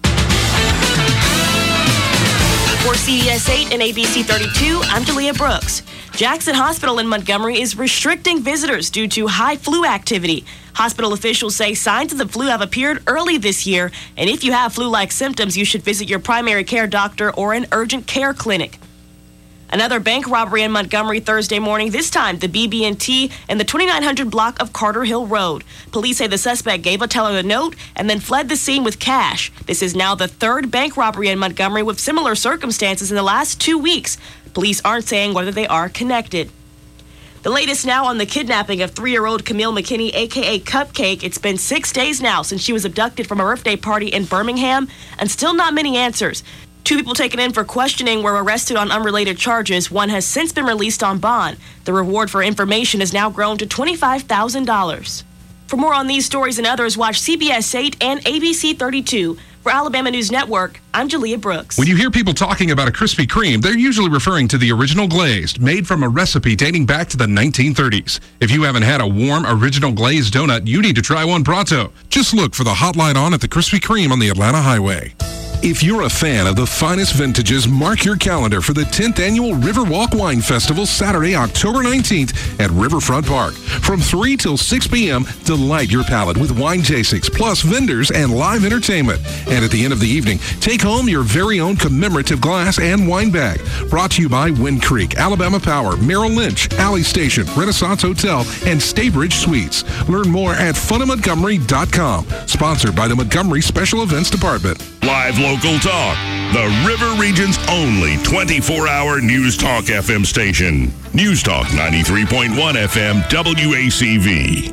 For C B S eight and A B C thirty-two, I'm Julia Brooks. Jackson Hospital in Montgomery is restricting visitors due to high flu activity. Hospital officials say signs of the flu have appeared early this year, and if you have flu-like symptoms, you should visit your primary care doctor or an urgent care clinic. Another bank robbery in Montgomery Thursday morning, this time the B B and T and the twenty-nine hundred block of Carter Hill Road. Police say the suspect gave a teller a note and then fled the scene with cash. This is now the third bank robbery in Montgomery with similar circumstances in the last two weeks. Police aren't saying whether they are connected. The latest now on the kidnapping of three-year-old Camille McKinney, a k a. Cupcake. It's been six days now since she was abducted from a birthday party in Birmingham, and still not many answers. Two people taken in for questioning were arrested on unrelated charges. One has since been released on bond. The reward for information has now grown to twenty-five thousand dollars. For more on these stories and others, watch C B S eight and A B C thirty-two. For Alabama News Network, I'm Julia Brooks. When you hear people talking about a Krispy Kreme, they're usually referring to the original glazed, made from a recipe dating back to the nineteen thirties. If you haven't had a warm, original glazed donut, you need to try one pronto. Just look for the hot light on at the Krispy Kreme on the Atlanta Highway. If you're a fan of the finest vintages, mark your calendar for the tenth Annual Riverwalk Wine Festival, Saturday, October nineteenth at Riverfront Park. From three till six p.m., delight your palate with wine tastings, plus vendors and live entertainment. And at the end of the evening, take home your very own commemorative glass and wine bag. Brought to you by Wind Creek, Alabama Power, Merrill Lynch, Alley Station, Renaissance Hotel, and Staybridge Suites. Learn more at fun of montgomery dot com. Sponsored by the Montgomery Special Events Department. Live local talk. The River Region's only twenty-four hour News Talk F M station. News Talk ninety-three point one F M W A C V.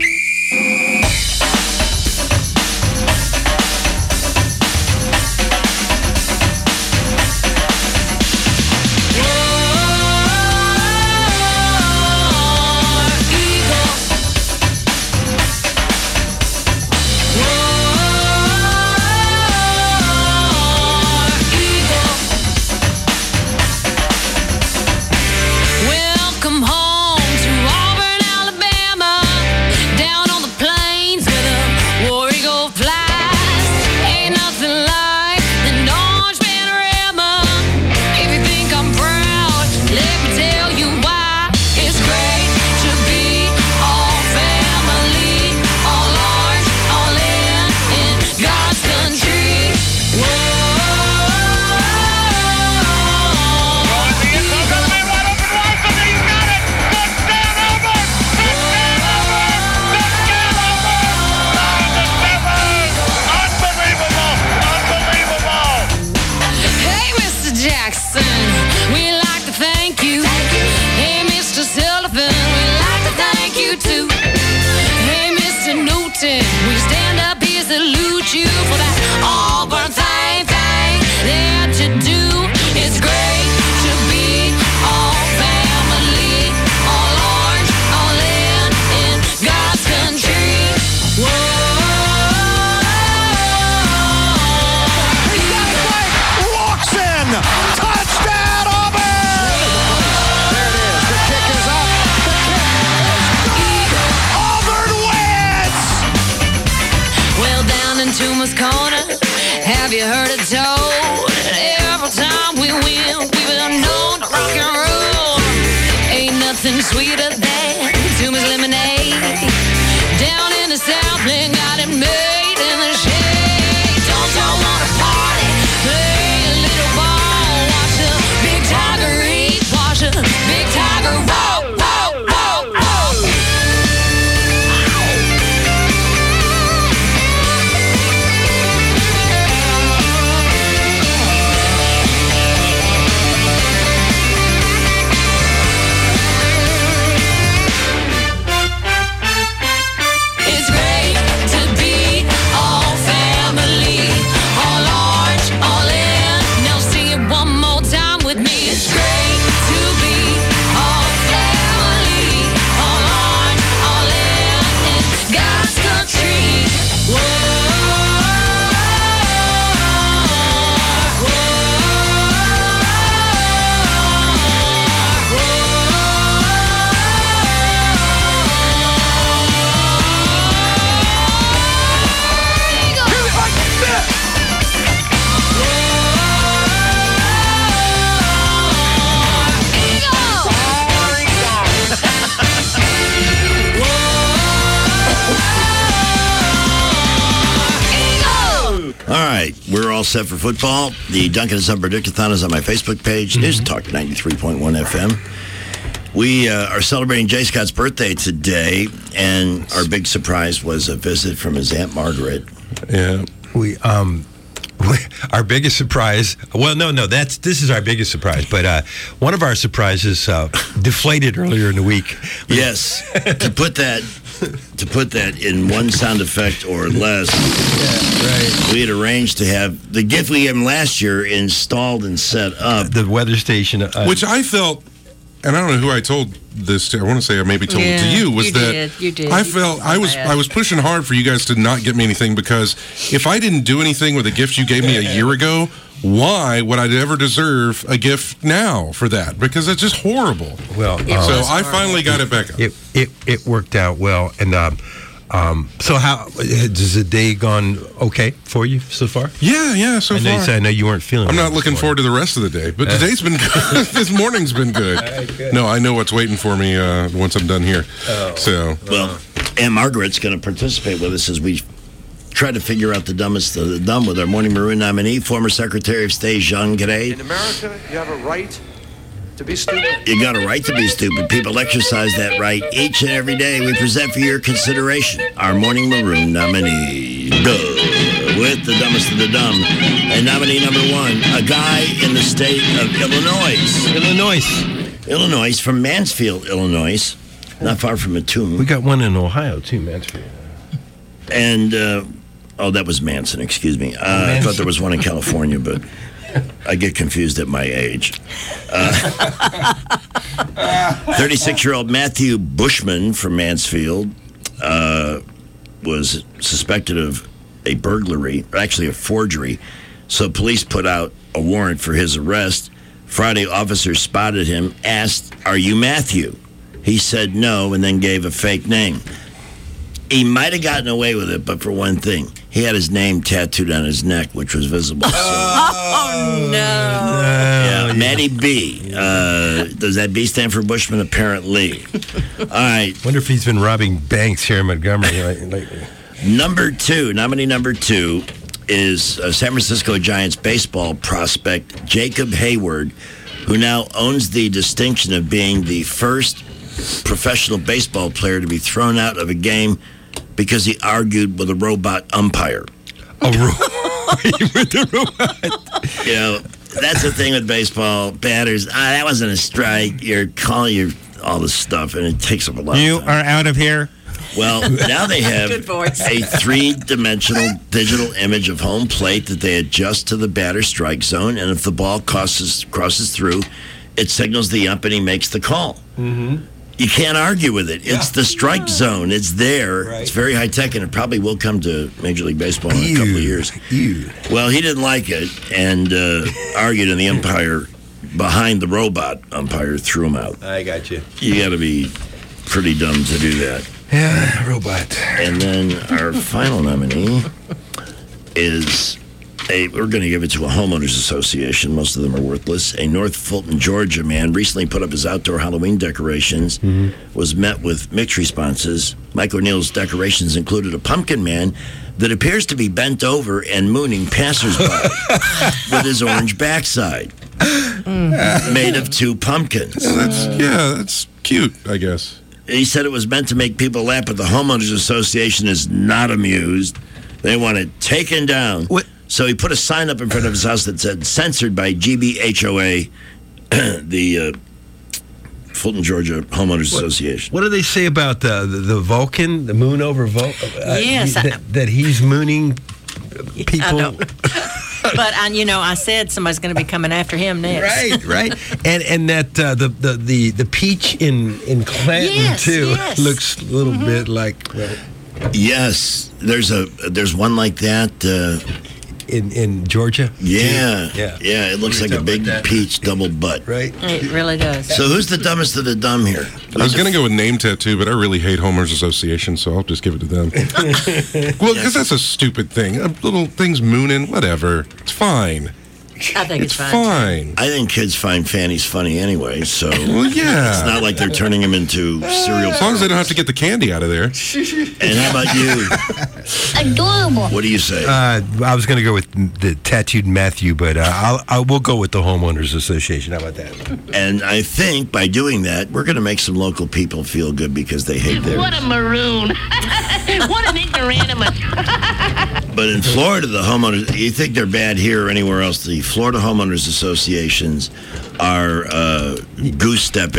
Welcome home to Auburn, Alabama. Down on the plains where the war eagle flies. Ain't nothing like the orange panorama. If you think I'm proud, let me tell you why. It's great to be all family, all orange, all in, in God's country. Whoa. Hey, Mister Jackson, we like to thank you. Hey, Mister Sullivan, we like to thank you too. Hey, Mister Newton, we stand up here, salute you for that Auburn thing, thing that you do. It's great to be all family, all orange, all in, in God's country. Whoa. Walks in. Touchdown, Auburn! There it is. The kick is up. The kick is good. Auburn wins! Well, down in Toomer's Corner, have you heard it told? Every time we win, we've been known to rock and roll. Ain't nothing sweeter than Toomer's lemonade. Down in the Southland, got it made in the shade. Don't y'all wanna party? Play a little ball. Watch the big tiger eat. Watch the big tiger roll, roll, roll, roll. It's great to be all family, all orange, all in. Now sing it one more time with me. It's great to be all family, all orange, all in, in God's country. Whoa. All right, we're all set for football. The Duncan and Son Predict-a-thon is on my Facebook page. News Talk ninety-three point one F M. We uh, are celebrating Jay Scott's birthday today, and our big surprise was a visit from his Aunt Margaret. Yeah, we um, we, our biggest surprise. Well, no, no, that's this is our biggest surprise. But uh, one of our surprises uh, deflated earlier in the week. Yes, to put that to put that in one sound effect or less. Yeah, right. We had arranged to have the gift we gave him last year installed and set up. The weather station, uh, Which I felt, and I don't know who I told this to. I want to say I maybe told it to Yeah, you. Was you that did, you did. I You felt felt I was bad. I was pushing hard for you guys to not get me anything, because if I didn't do anything with a gift you gave me a year ago, why would I ever deserve a gift now for that? Because it's just horrible. Well, so uh, I finally got it back up. It it it worked out well, and um, um, so how has the day gone? Okay for you so far? Yeah, yeah. So I know far, you said I know you weren't feeling. I'm well not looking this forward to the rest of the day, but today's been good. This morning's been good. good. No, I know what's waiting for me uh, once I'm done here. Oh. So, Well, Aunt Margaret's going to participate with us as we try to figure out the dumbest of the dumb with our Morning Maroon nominee, former Secretary of State Jean Gray. In America, you have a right to be stupid. You got a right to be stupid. People exercise that right each and every day. We present for your consideration our Morning Maroon nominee. Duh. with the dumbest of the dumb. And nominee number one, a guy in the state of Illinois. Illinois. Illinois, from Mansfield, Illinois. Not far from Mattoon. We got one in Ohio, too, Mansfield. And, uh, oh, that was Manson, excuse me. Uh, I thought there was one in California, but I get confused at my age. Uh, thirty-six-year-old Matthew Bushman from Mansfield uh, was suspected of a burglary, or actually a forgery. So police put out a warrant for his arrest. Friday, officers spotted him, asked, "Are you Matthew?" He said no, and then gave a fake name. He might have gotten away with it, but for one thing, he had his name tattooed on his neck, which was visible. So, Oh, no. yeah, Matty B. Uh, does that B stand for Bushman? Apparently. All right. Wonder if he's been robbing banks here in Montgomery lately. Number two, nominee number two, is uh, San Francisco Giants baseball prospect Jacob Hayward, who now owns the distinction of being the first professional baseball player to be thrown out of a game because he argued with a robot umpire. A ro- with a robot? You know, that's the thing with baseball. Batters, ah, that wasn't a strike. You're calling your all this stuff, and it takes up a lot You of time. are out of here. Well, now they have Good voice. a three-dimensional digital image of home plate that they adjust to the batter strike zone, and if the ball crosses crosses through, it signals the ump and he makes the call. Mm-hmm. You can't argue with it. It's the strike zone. It's there. Right. It's very high-tech, and it probably will come to Major League Baseball in a couple of years. Ew. Well, he didn't like it and uh, argued, and the umpire behind the robot umpire threw him out. I got you. You got to be pretty dumb to do that. Yeah, robot. And then our final nominee is a, we're going to give it to a homeowners association. Most of them are worthless. A North Fulton, Georgia man recently put up his outdoor Halloween decorations, mm-hmm. was met with mixed responses. Mike O'Neill's decorations included a pumpkin man that appears to be bent over and mooning passersby with his orange backside, mm-hmm. made of two pumpkins. Yeah, that's, yeah, that's cute, I guess. He said it was meant to make people laugh, but the Homeowners Association is not amused. They want it taken down. What? So he put a sign up in front of his house that said, censored by G B H O A, the uh, Fulton, Georgia Homeowners what, Association. What do they say about the, the, the Vulcan, the moon over Vulcan? Uh, Yes. he, that, that he's mooning people? I don't know. But, I, you know, I said somebody's going to be coming after him next. Right, right. And and that uh, the, the, the, the peach in, in Clanton, Yes, too, yes. looks a little Mm-hmm. bit like... Right. Yes, there's a there's one like that. Uh, in in Georgia? Yeah, yeah, yeah. It looks like a big peach double butt. Right. It really does. So who's the dumbest of the dumb here? I was going to go with name tattoo, but I really hate Homeowners Association, so I'll just give it to them. Well, because that's a stupid thing. A little things mooning, whatever. It's fine. I think it's, It's fine. fine. I think kids find fannies funny anyway, so Well, yeah. it's not like they're turning them into cereal. As long as they don't have to get the candy out of there. And how about you? Adorable. What do you say? Uh, I was going to go with the tattooed Matthew, but uh, I'll, I will go with the Homeowners Association. How about that? And I think by doing that, we're going to make some local people feel good because they hate theirs. What a maroon. What an ignoramus. But in Florida, the homeowners, you think they're bad here or anywhere else, the Florida Homeowners Associations are uh, goose stepping.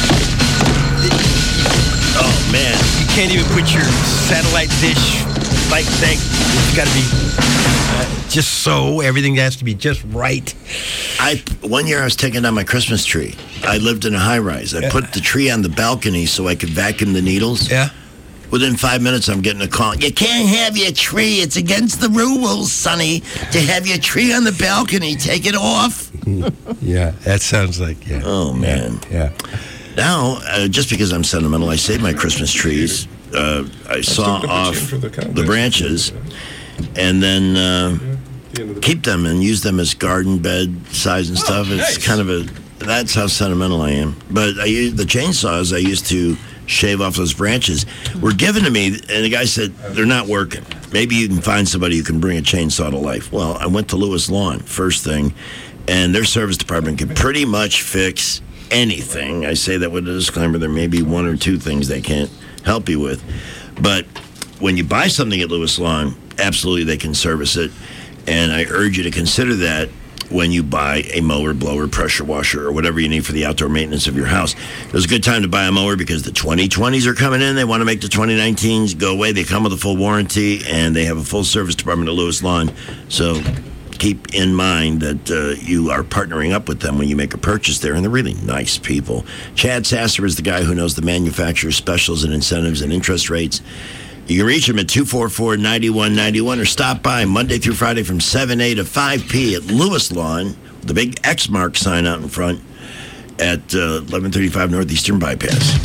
Oh, man. You can't even put your satellite dish like thing. It's got to be uh, just so. Everything has to be just right. I One year I was taking down my Christmas tree. I lived in a high-rise. I Yeah. put the tree on the balcony so I could vacuum the needles. Yeah. Within five minutes, I'm getting a call. You can't have your tree. It's against the rules, Sonny, to have your tree on the balcony. Take it off. Yeah, that sounds like, yeah. Oh, man. Yeah. Now, uh, just because I'm sentimental, I save my Christmas trees. Uh, I saw off the branches and then uh, keep them and use them as garden bed size and stuff. It's kind of a, that's how sentimental I am. But I use, the chainsaws I used to shave off those branches were given to me, and the guy said, they're not working. Maybe you can find somebody who can bring a chainsaw to life. Well, I went to Lewis Lawn, first thing, and their service department can pretty much fix anything. I say that with a disclaimer. There may be one or two things they can't help you with. But when you buy something at Lewis Lawn, absolutely they can service it. And I urge you to consider that when you buy a mower, blower, pressure washer, or whatever you need for the outdoor maintenance of your house. It was a good time to buy a mower because the twenty twenties are coming in. They want to make the twenty nineteens go away. They come with a full warranty, and they have a full service department at Lewis Lawn. So keep in mind that uh, you are partnering up with them when you make a purchase there, and they're really nice people. Chad Sasser is the guy who knows the manufacturer's specials and incentives and interest rates. You can reach him at two four four, nine one nine one or stop by Monday through Friday from seven a to five p at Lewis Lawn, the big X mark sign out in front at uh, eleven thirty-five Northeastern Bypass.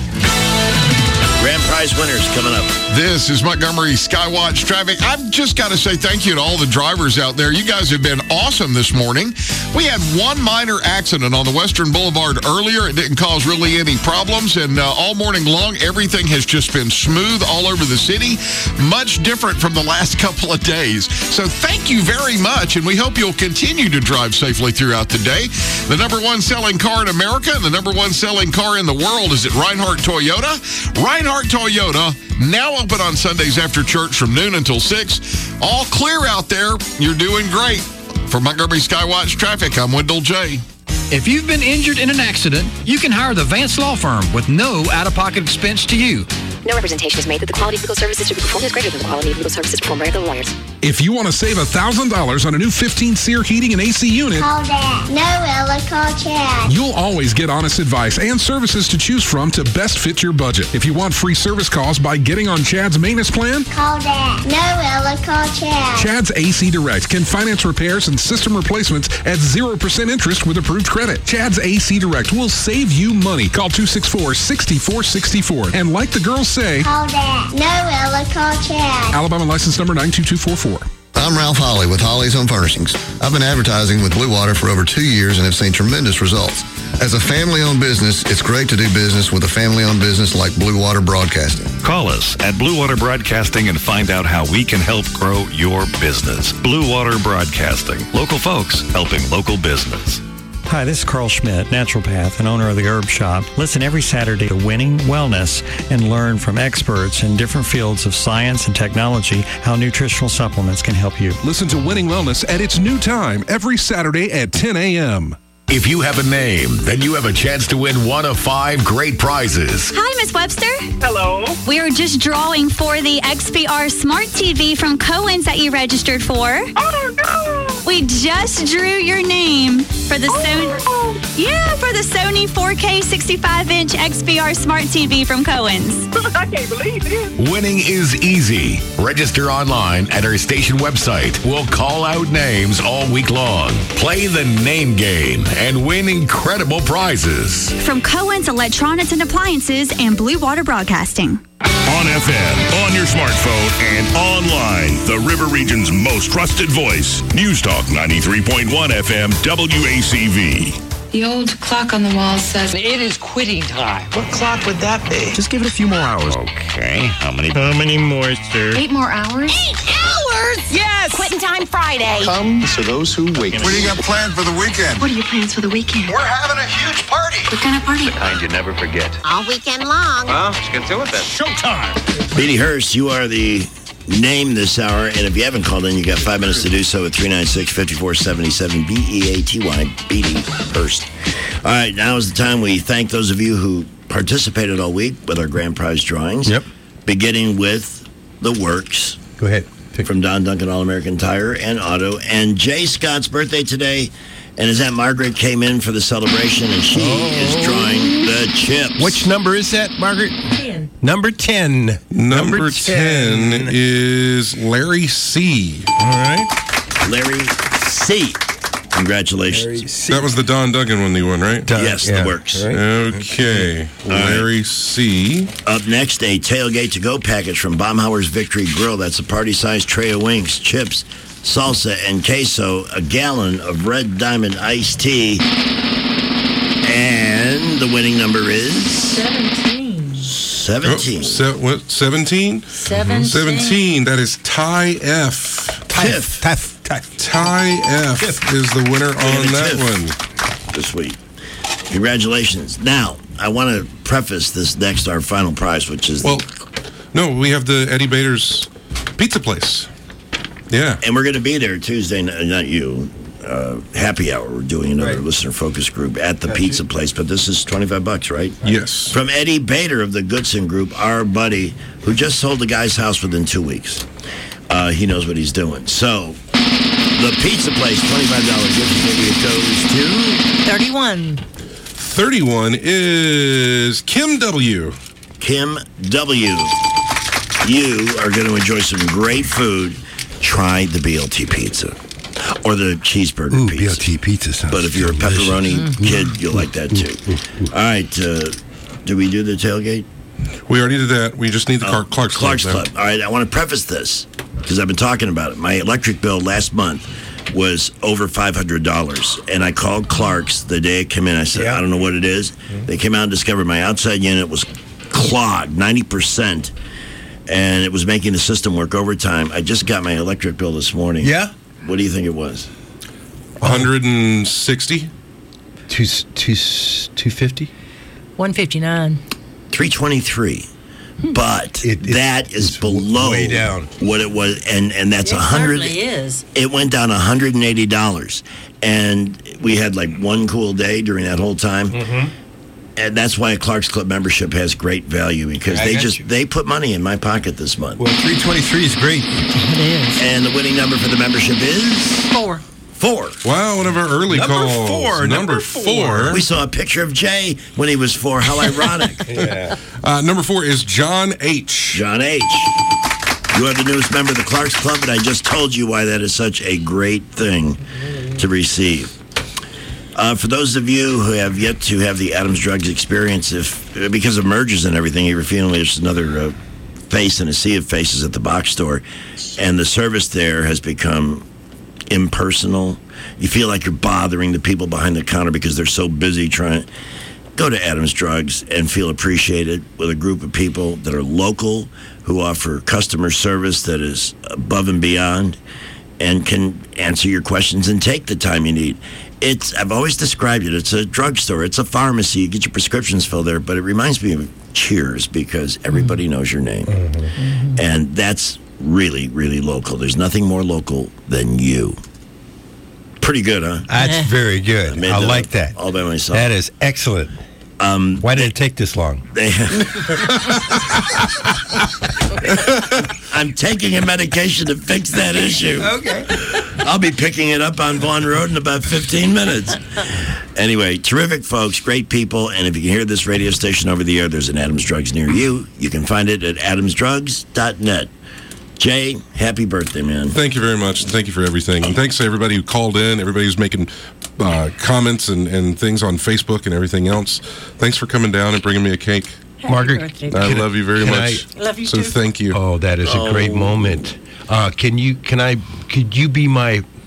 Grand prize winners coming up. This is Montgomery Skywatch Traffic. I've just got to say thank you to all the drivers out there. You guys have been awesome this morning. We had one minor accident on the Western Boulevard earlier. It didn't cause really any problems, and uh, all morning long, everything has just been smooth all over the city. Much different from the last couple of days. So thank you very much, and we hope you'll continue to drive safely throughout the day. The number one selling car in America and the number one selling car in the world is at Reinhardt Toyota. Reinhardt Toyota, now open on Sundays after church from noon until six. All clear out there. You're doing great. For Montgomery Skywatch Traffic, I'm Wendell J. If you've been injured in an accident, you can hire the Vance Law Firm with no out-of-pocket expense to you. No representation is made that the quality of legal services to be performed is greater than the quality of legal services performed by other lawyers. If you want to save one thousand dollars on a new fifteen SEER heating and A C unit, Call Dad. No, Ella, call Chad. you'll always get honest advice and services to choose from to best fit your budget. If you want free service calls by getting on Chad's maintenance plan, Call Dad. No, Ella, call Chad. Chad's A C Direct can finance repairs and system replacements at zero percent interest with approved credit. Chad's A C Direct will save you money. Call two six four, six four six four. And like the girls say, Call Dad. No, Ella, call Chad. Alabama license number nine two two four four. I'm Ralph Holly with Holly's Home Furnishings. I've been advertising with Blue Water for over two years and have seen tremendous results. As a family-owned business, it's great to do business with a family-owned business like Blue Water Broadcasting. Call us at Blue Water Broadcasting and find out how we can help grow your business. Blue Water Broadcasting. Local folks helping local business. Hi, this is Carl Schmidt, naturopath and owner of the Herb Shop. Listen every Saturday to Winning Wellness and learn from experts in different fields of science and technology how nutritional supplements can help you. Listen to Winning Wellness at its new time every Saturday at ten a.m. If you have a name, then you have a chance to win one of five great prizes. Hi, Miss Webster. Hello. We are just drawing for the X P R Smart T V from Cohen's that you registered for. Oh, no. We just drew your name for the oh. Sony. Yeah, for the Sony four K sixty-five inch X P R Smart T V from Cohen's. I can't believe it. Winning is easy. Register online at our station website. We'll call out names all week long. Play the name game and win incredible prizes. From Cohen's Electronics and Appliances and Blue Water Broadcasting. On F M, on your smartphone, and online. The River Region's most trusted voice. News Talk ninety-three point one F M W A C V. The old clock on the wall says it is quitting time. What clock would that be? Just give it a few more hours. Okay, how many? How many more, sir? Eight more hours? Eight hours? Yes! Quitting time Friday. Come to those who wait. What do you got planned for the weekend? What are your plans for the weekend? We're having a huge party. What kind of party? The kind you never forget. All weekend long. Well, let's get to it then. Showtime! Beatty Hurst, you are the name this hour, and if you haven't called in, you got five minutes to do so at three nine six, five four seven seven, B E A T Y, Beatty Hurst. All right, now is the time we thank those of you who participated all week with our grand prize drawings. Yep. Beginning with the works. Go ahead. Pick. From Don Duncan All-American Tire and Auto. And Jay Scott's birthday today, and his Aunt Margaret came in for the celebration, and she oh. is drawing the chips. Which number is that, Margaret? ten. Number ten. Number, Number ten, ten is Larry C. All right. Larry C. Congratulations. Larry C. That was the Don Duggan one, the one, right? Don, yes, yeah. The works. Right. Okay. Larry right. C. Up next, a tailgate to go package from Baumhauer's Victory Grill. That's a party-sized tray of wings, chips, salsa, and queso, a gallon of Red Diamond iced tea. And the winning number is? seventeen. seventeen. Oh, se- what? seventeen? seventeen. seventeen. That is Ty F. Tiff. Tiff. Ty F Tiff. Is the winner on that Tiff. one. This week. Congratulations. Now, I want to preface this next, our final prize, which is... Well, the- no, we have the Eddie Bader's Pizza Place. Yeah. And we're going to be there Tuesday, n- not you, uh, happy hour. We're doing another Right. listener focus group at the pizza place, but this is twenty-five bucks, right? Yes. From Eddie Bader of the Goodson Group, our buddy, who just sold the guy's house within two weeks. Uh, he knows what he's doing. So, the pizza place, twenty-five dollars gift certificate goes to thirty-one. thirty-one is Kim W. Kim W. You are going to enjoy some great food. Try the B L T pizza or the cheeseburger Ooh, pizza. B L T pizza sounds But if you're a delicious. pepperoni Mm. kid, you'll like that too. All right. Uh, do we do the tailgate? We already did that. We just need the Clark, Clark's, Clark's Club. Club. All right. I want to preface this because I've been talking about it. My electric bill last month was over five hundred dollars. And I called Clark's the day it came in. I said, I don't know what it is. They came out and discovered my outside unit was clogged, ninety percent. And it was making the system work overtime. I just got my electric bill this morning. Yeah? What do you think it was? one hundred sixty? Two, two, two fifty? one fifty-nine. three twenty-three. But It- it- that is below way down. what it was, and, and that's It a hundred. certainly is. It went down one hundred eighty dollars, and we had like one cool day during that whole time. Mm-hmm. And that's why a Clark's Club membership has great value because I they got just you. they put money in my pocket this month. Well, three twenty-three is great. It is. And the winning number for the membership is Four. four. Wow, one of our early Number calls. four, number four. We saw a picture of Jay when he was four. How ironic. Yeah. Uh, number four is John H. John H. You are the newest member of the Clark's Club, and I just told you why that is such a great thing to receive. Uh, for those of you who have yet to have the Adams Drugs experience, if because of mergers and everything, you're feeling there's another uh, face in a sea of faces at the box store, and the service there has become impersonal. You feel like you're bothering the people behind the counter because they're so busy trying. Go to Adams Drugs and feel appreciated with a group of people that are local, who offer customer service that is above and beyond, and can answer your questions and take the time you need. It's I've always described it. It's a drugstore. It's a pharmacy. You get your prescriptions filled there, but it reminds me of Cheers because everybody knows your name, Mm-hmm. and that's really, really local. There's nothing more local than you. Pretty good, huh? That's very I good. made I that like up that. all by myself. That is excellent. Um, Why did it take this long? They I'm taking a medication to fix that issue. Okay. I'll be picking it up on Vaughn Road in about fifteen minutes. Anyway, terrific folks, great people, and if you can hear this radio station over the air, there's an Adams Drugs near you. You can find it at adams drugs dot net. Jay, happy birthday, man. Thank you very much. And thank you for everything. And thanks to everybody who called in, everybody who's making uh, comments and, and things on Facebook and everything else. Thanks for coming down and bringing me a cake. Margaret, birthday. I Can I- love you very can much. I- Love you so too. thank you. Oh, that is a great Oh. moment. Uh, can you? Can I? Could you be my